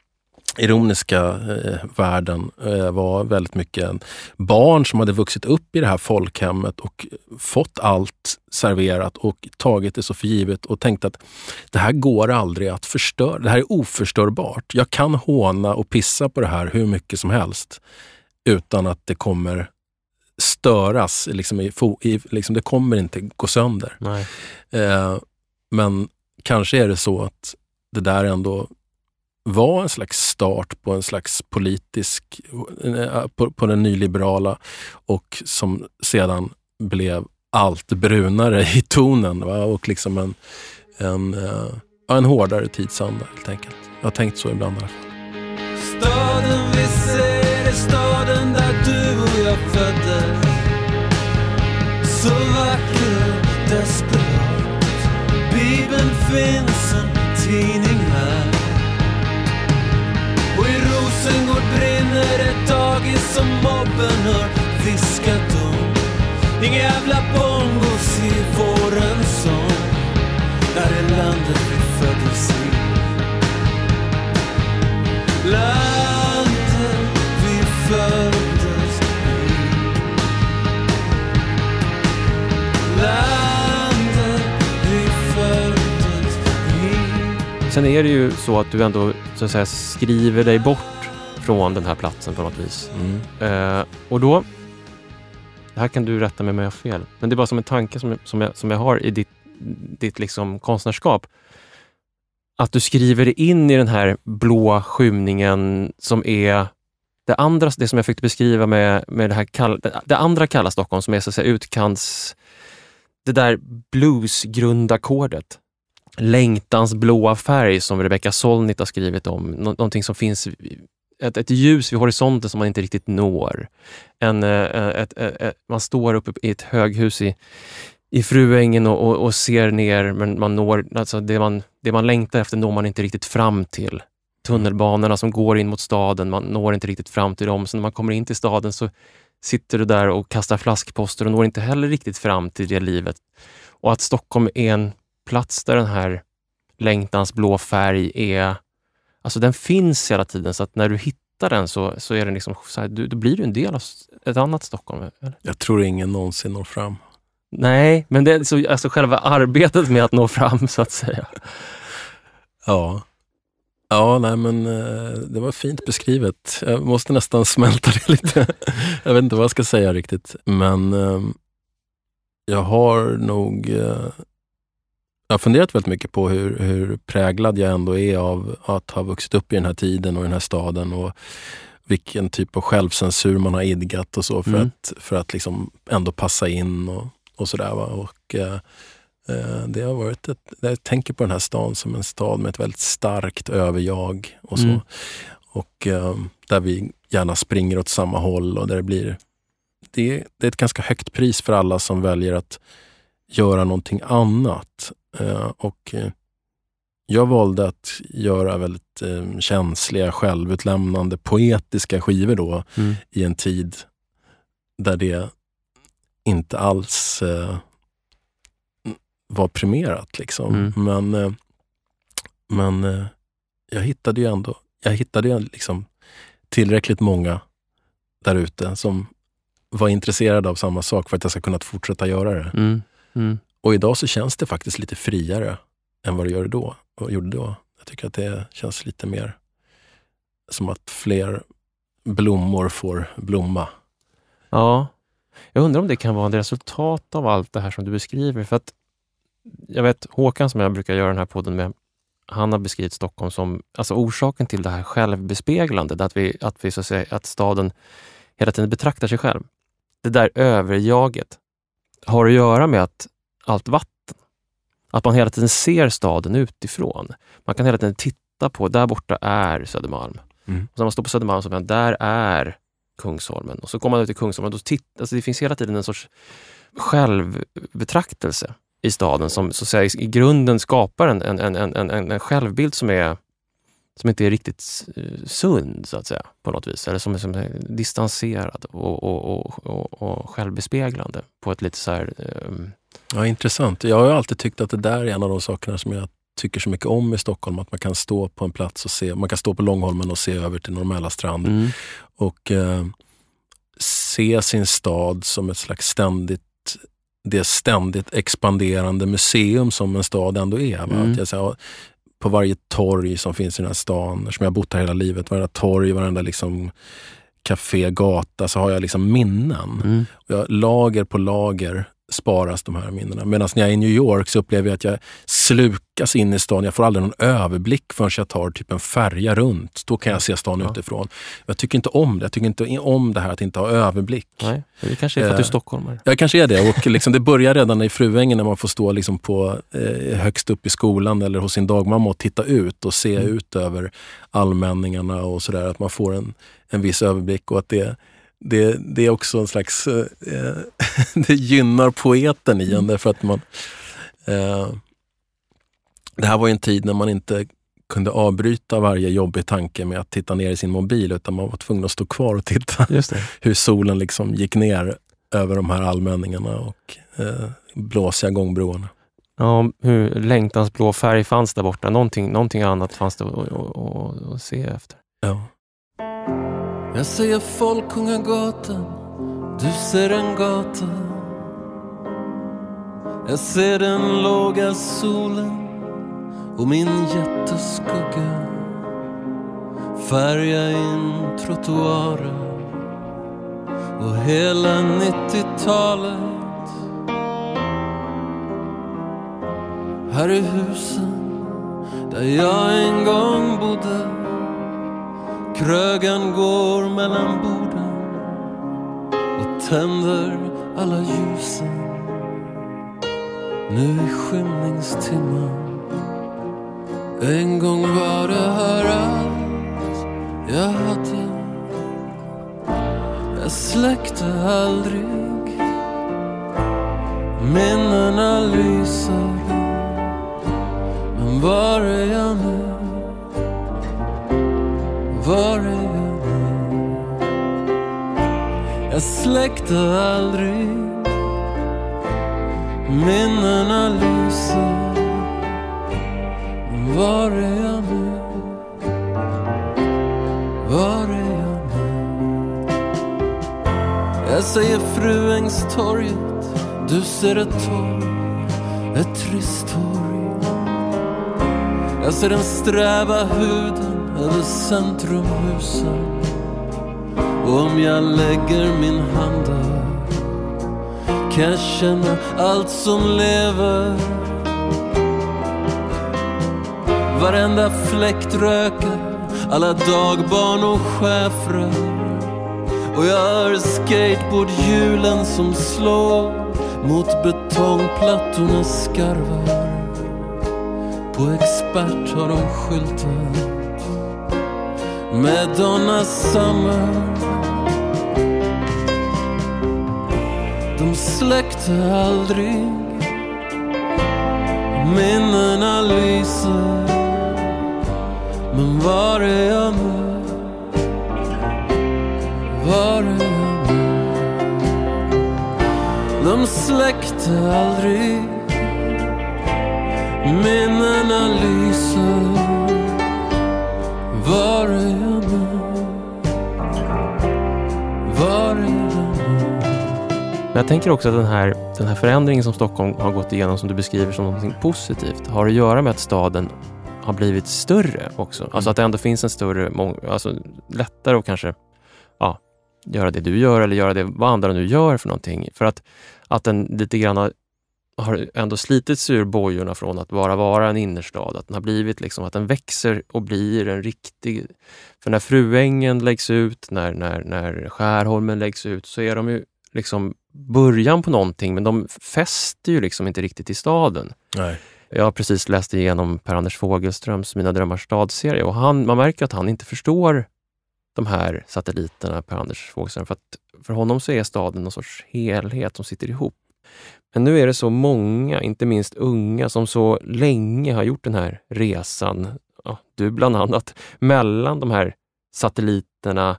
världen var väldigt mycket barn som hade vuxit upp i det här folkhemmet och fått allt serverat och tagit det så för givet och tänkt att det här går aldrig att förstöra. Det här är oförstörbart. Jag kan håna och pissa på det här hur mycket som helst utan att det kommer störas. Liksom det kommer inte gå sönder. Nej. Men kanske är det så att det där ändå var en slags start på en slags politisk, på den nyliberala, och som sedan blev allt brunare i tonen, va? Och liksom en hårdare tidsanda helt enkelt. Jag har tänkt så ibland i alla fall. Staden vi ser är staden där du och jag föddes, så vacker och desperat. Bibeln finns en tidning här, och i Rosengård brinner ett dagis som mobben har viskat om. Inga jävla bongos i vårens sång. Där är landet vi föddes i. Landet vi föddes i. Landet vi föddes i. Sen är det ju så att du ändå så att säga skriver dig bort från den här platsen på något vis. Och då, det här kan du rätta mig om jag har fel, men det är bara som en tanke som jag har i ditt liksom konstnärskap. Att du skriver dig in i den här blå skymningen som är det som jag fick beskriva med det här det andra kalla Stockholm, som är så att säga utkants, det där bluesgrundackordet. Längtans blåa färg som Rebecca Solnit har skrivit om. Någonting som finns, ett ljus vid horisonten som man inte riktigt når. Man står uppe i ett höghus i Fruängen och ser ner, men man når, alltså det man längtar efter når man inte riktigt fram till. Tunnelbanorna som går in mot staden, man når inte riktigt fram till dem. Så när man kommer in till staden så sitter du där och kastar flaskposter och når inte heller riktigt fram till det livet. Och att Stockholm är en plats där den här längtans blå färg är, alltså den finns hela tiden, så att när du hittar den så är den liksom så här, då blir du en del av ett annat Stockholm. Eller? Jag tror ingen någonsin når fram. Nej, men det är så, alltså själva arbetet med att nå fram, så att säga. Ja, nej, men det var fint beskrivet. Jag måste nästan smälta det lite. Jag vet inte vad jag ska säga riktigt. Men jag har nog jag har funderat väldigt mycket på hur präglad jag ändå är av att ha vuxit upp i den här tiden och den här staden, och vilken typ av självcensur man har idgat och så för att liksom ändå passa in och sådär, va? Och det har varit jag tänker på den här stan som en stad med ett väldigt starkt överjag och så. Och där vi gärna springer åt samma håll, och där det är ett ganska högt pris för alla som väljer att göra någonting annat. Och jag valde att göra väldigt känsliga, självutlämnande, poetiska skivor då i en tid där det inte alls var primerat liksom. Men jag hittade ju liksom tillräckligt många där ute som var intresserade av samma sak för att jag ska kunna fortsätta göra det. Och idag så känns det faktiskt lite friare än vad det gjorde då. Jag tycker att det känns lite mer som att fler blommor får blomma. Ja, jag undrar om det kan vara ett resultat av allt det här som du beskriver. För att jag vet, Håkan som jag brukar göra den här podden med, han har beskrivit Stockholm som, alltså orsaken till det här självbespeglandet, att vi så att säga, att staden hela tiden betraktar sig själv. Det där överjaget har att göra med att allt vatten, att man hela tiden ser staden utifrån. Man kan hela tiden titta på, där borta är Södermalm. Och när man står på Södermalm så där är Kungsholmen. Och så kommer man ut i Kungsholmen och alltså det finns hela tiden en sorts självbetraktelse i staden som så att säga, i grunden skapar en självbild som inte är riktigt sund så att säga på något vis. Eller som är distanserad och självbespeglande på ett lite så här... Ja, intressant. Jag har ju alltid tyckt att det där är en av de sakerna som jag tycker så mycket om i Stockholm, att man kan stå på en plats och se, man kan stå på Långholmen och se över till Norrmälla strand och se sin stad som ett slags ständigt expanderande museum som en stad ändå är. Att jag säger, på varje torg som finns i den här stan, som jag har bott här hela livet, varenda torg, varenda liksom café, gata, så har jag liksom minnen. Och jag, lager på lager sparas de här minnena. Medan när jag är i New York så upplever jag att jag slukas in i stan. Jag får aldrig någon överblick förrän jag tar typ en färja runt. Då kan jag se stan utifrån. Jag tycker inte om det. Jag tycker inte om det här att inte ha överblick. Nej, det kanske är för att du är stockholmare. Ja, kanske är det. Och liksom, det börjar redan i Fruängen när man får stå liksom på, högst upp i skolan eller hos sin dagmamma och titta ut och se ut över allmänningarna och sådär. Att man får en viss överblick och att det är också en slags det gynnar poeten i en, därför att man det här var ju en tid när man inte kunde avbryta varje jobbig tanke med att titta ner i sin mobil, utan man var tvungen att stå kvar och titta hur solen liksom gick ner över de här allmänningarna och blåsiga gångbroarna. Ja, hur längtansblå färg fanns där borta. Någonting annat fanns det att se efter. Ja. Jag säger Folkungagatan, du ser en gata. Jag ser den låga solen och min jätteskugga färga in trottoarer och hela 90-talet. Här är husen där jag en gång bodde. Krögan går mellan borden och tänder alla ljusen. Nu i skymningstimmen. En gång var det här allt jag hade. Jag släckte aldrig. Minnena lyser. Men var är jag nu? Var är jag nu? Jag släckte aldrig. Minnena lyser. Var är jag nu? Var är jag nu? Jag säger Fruängstorget. Du ser ett torg, ett trist torg. Jag ser den sträva huden över centrumhusen. Och om jag lägger min hand där kan jag känna allt som lever. Varenda fläkt röker, alla dagbarn och schäfrar. Och jag hör skateboardhjulen som slår mot betongplattornas skarvar. På expert har de skyltat med Donna Summer. De släckte aldrig. Minnena lyser. Men var är jag nu? Var är jag nu? De släckte aldrig. minnena lyser. Var är jag nu? Var är jag nu? Men jag tänker också att den här förändringen som Stockholm har gått igenom, som du beskriver som något positivt, har att göra med att staden har blivit större också. Alltså att det ändå finns en större, alltså lättare att kanske göra det du gör eller göra det vad andra nu gör för någonting. För att den lite grann har ändå slitits ur bojorna från att vara en innerstad. Att den har blivit liksom, att den växer och blir en riktig... För när Fruängen läggs ut, när Skärholmen läggs ut, så är de ju liksom början på någonting, men de fäster ju liksom inte riktigt i staden. Nej. Jag har precis läst igenom Per-Anders Fogelströms Mina drömmars stadserie, och man märker att han inte förstår de här satelliterna, Per-Anders Fogelström, för att för honom så är staden någon sorts helhet som sitter ihop. Men nu är det så många, inte minst unga, som så länge har gjort den här resan, du bland annat, mellan de här satelliterna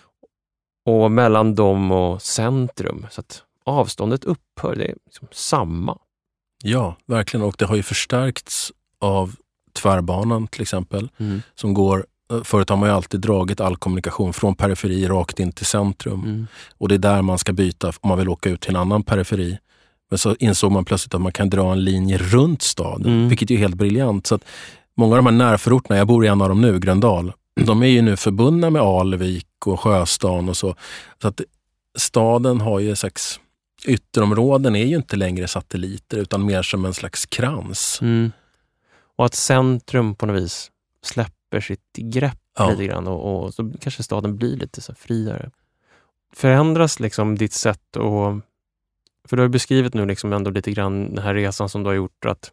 och mellan dem och centrum. Så att avståndet upphör, det är liksom samma. Ja, verkligen. Och det har ju förstärkts av tvärbanan till exempel, som går... Förut har man ju alltid dragit all kommunikation från periferi rakt in till centrum. Och det är där man ska byta om man vill åka ut till en annan periferi. Men så insåg man plötsligt att man kan dra en linje runt staden, vilket är helt briljant. Så att många av de här närförorterna, jag bor i en av dem nu, Gröndal, de är ju nu förbundna med Alvik och Sjöstan och så. Så att staden har ju en slags... Ytterområden är ju inte längre satelliter utan mer som en slags krans. Och att centrum på något vis släpper sitt grepp lite grann och så kanske staden blir lite så friare. Förändras liksom ditt sätt och... För du har beskrivit nu liksom ändå lite grann den här resan som du har gjort att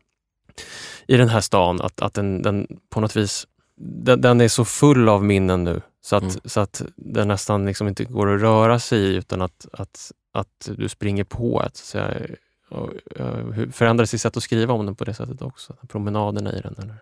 i den här stan, att den på något vis den är så full av minnen nu så att den nästan liksom inte går att röra sig i utan att du springer på ett, så att säga. Hur förändras ditt sätt att skriva om den på det sättet också? Promenaderna i den eller?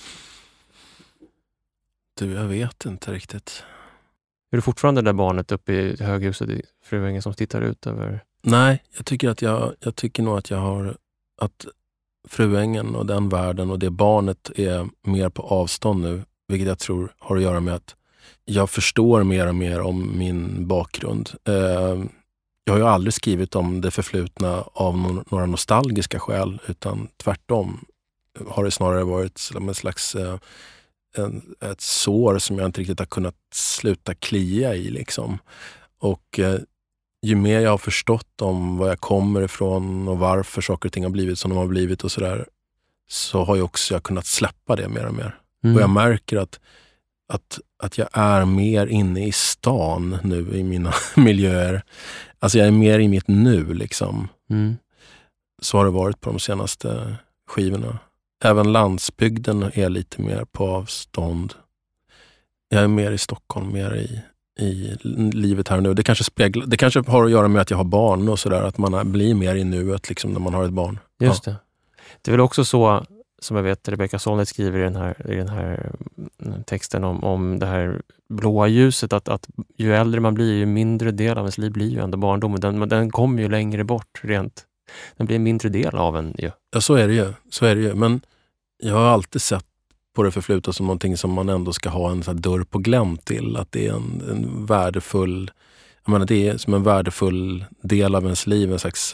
Du, jag vet inte riktigt. Är du fortfarande det där barnet uppe i höghuset i Fruängen som tittar ut över? Nej, jag tycker nog att jag har att Fruängen och den världen och det barnet är mer på avstånd nu, vilket jag tror har att göra med att jag förstår mer och mer om min bakgrund. Jag har ju aldrig skrivit om det förflutna av några nostalgiska skäl, utan tvärtom har det snarare varit som en slags ett sår som jag inte riktigt har kunnat sluta klia i liksom. Och ju mer jag har förstått om var jag kommer ifrån och varför saker och ting har blivit som de har blivit och sådär, så har ju också jag kunnat släppa det mer och mer. Och jag märker att jag är mer inne i stan nu i mina miljöer. Alltså jag är mer i mitt nu liksom. Så har det varit på de senaste skivorna. Även landsbygden är lite mer på avstånd. Jag är mer i Stockholm, mer i livet här nu. Det kanske har att göra med att jag har barn och sådär, att man blir mer i nuet liksom när man har ett barn. Just det. Det är väl också så, som jag vet Rebecca Solnit skriver i den här texten om det här blåa ljuset, att ju äldre man blir, ju mindre del av ens liv blir ju ändå barndomen. Den kommer ju längre bort rent. Den blir en mindre del av en ju. Ja, så är det ju. Men jag har alltid sett på det förflutna som någonting som man ändå ska ha en sån här dörr på glänt till. Att det är en värdefull... Jag menar, det är som en värdefull del av ens liv. En slags...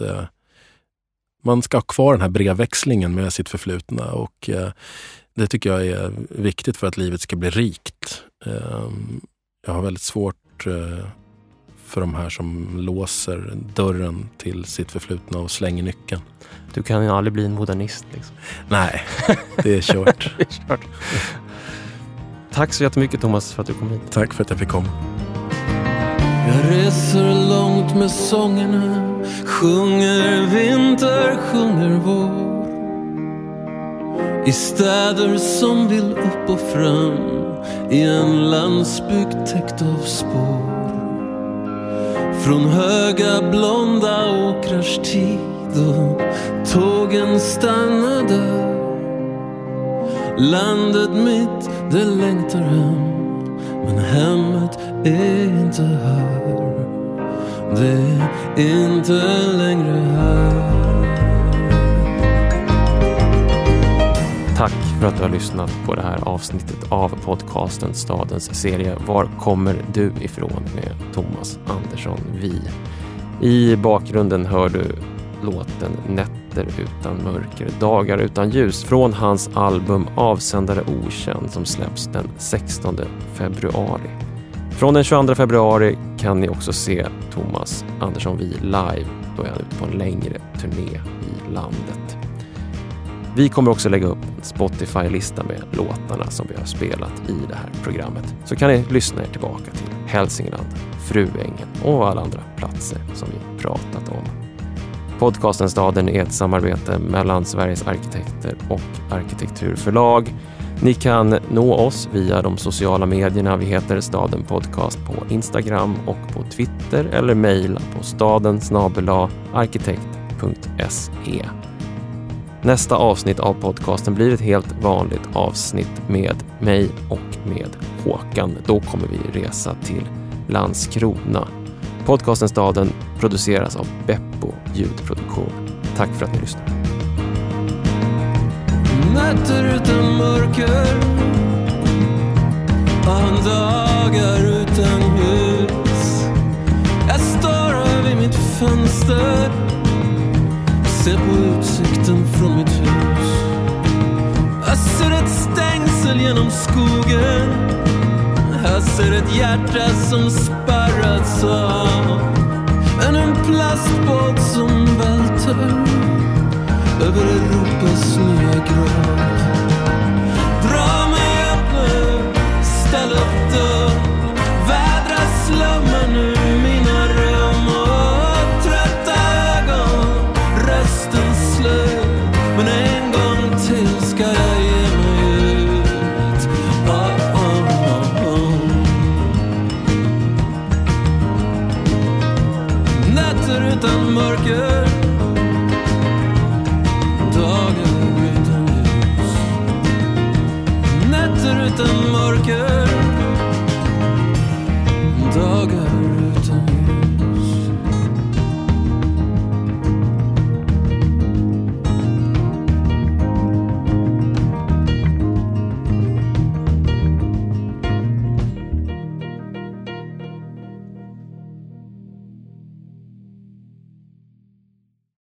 Man ska ha kvar den här brevväxlingen med sitt förflutna. Och det tycker jag är viktigt för att livet ska bli rikt. Jag har väldigt svårt... för de här som låser dörren till sitt förflutna och slänger nyckeln. Du kan ju aldrig bli en modernist liksom. Nej, det är kört. Det är kört. Tack så jättemycket Thomas för att du kom hit. Tack för att jag fick komma. Jag reser långt med sångerna, sjunger vinter, sjunger vår. I städer som vill upp och fram, i en landsbygd täckt av spår. Från höga blonda åkrars tid och tågen stannade. Landet mitt, det längtar hem, men hemmet är inte här. Det är inte längre här. för att du har lyssnat på det här avsnittet av podcasten Stadens serie Var kommer du ifrån med Thomas Andersson Vi. I bakgrunden hör du låten Nätter utan mörker, dagar utan ljus från hans album Avsändare okänd som släpps den 16 februari. Från den 22 februari kan ni också se Thomas Andersson Vi live. Då är han ute på en längre turné i landet. Vi kommer också lägga upp en Spotify-lista med låtarna som vi har spelat i det här programmet. Så kan ni lyssna er tillbaka till Hälsingland, Fruängen och alla andra platser som vi pratat om. Podcasten Staden är ett samarbete mellan Sveriges arkitekter och Arkitekturförlag. Ni kan nå oss via de sociala medierna. Vi heter Staden Podcast på Instagram och på Twitter eller mejla på staden@arkitekt.se. Nästa avsnitt av podcasten blir ett helt vanligt avsnitt med mig och med Håkan. Då kommer vi resa till Landskrona. Podcasten Staden produceras av Beppo ljudproduktion. Tack för att ni lyssnar. Nätter utan mörker, dagar utan ljus. Jag står vid mitt fönster, ser på utsikten från mitt hus. Jag ser ett stängsel genom skogen. Jag ser ett hjärta som spärrats av. En plastbåt som välter över Europas nya grav. Dra mig upp nu, ställ upp dörr. Vädra slummen ur mina rum. Och trötta ögon, rösten slut. Men en gång till ska jag ge mig ut. Nätter utan mörker, dagar utan ljus. Nätter utan mörker,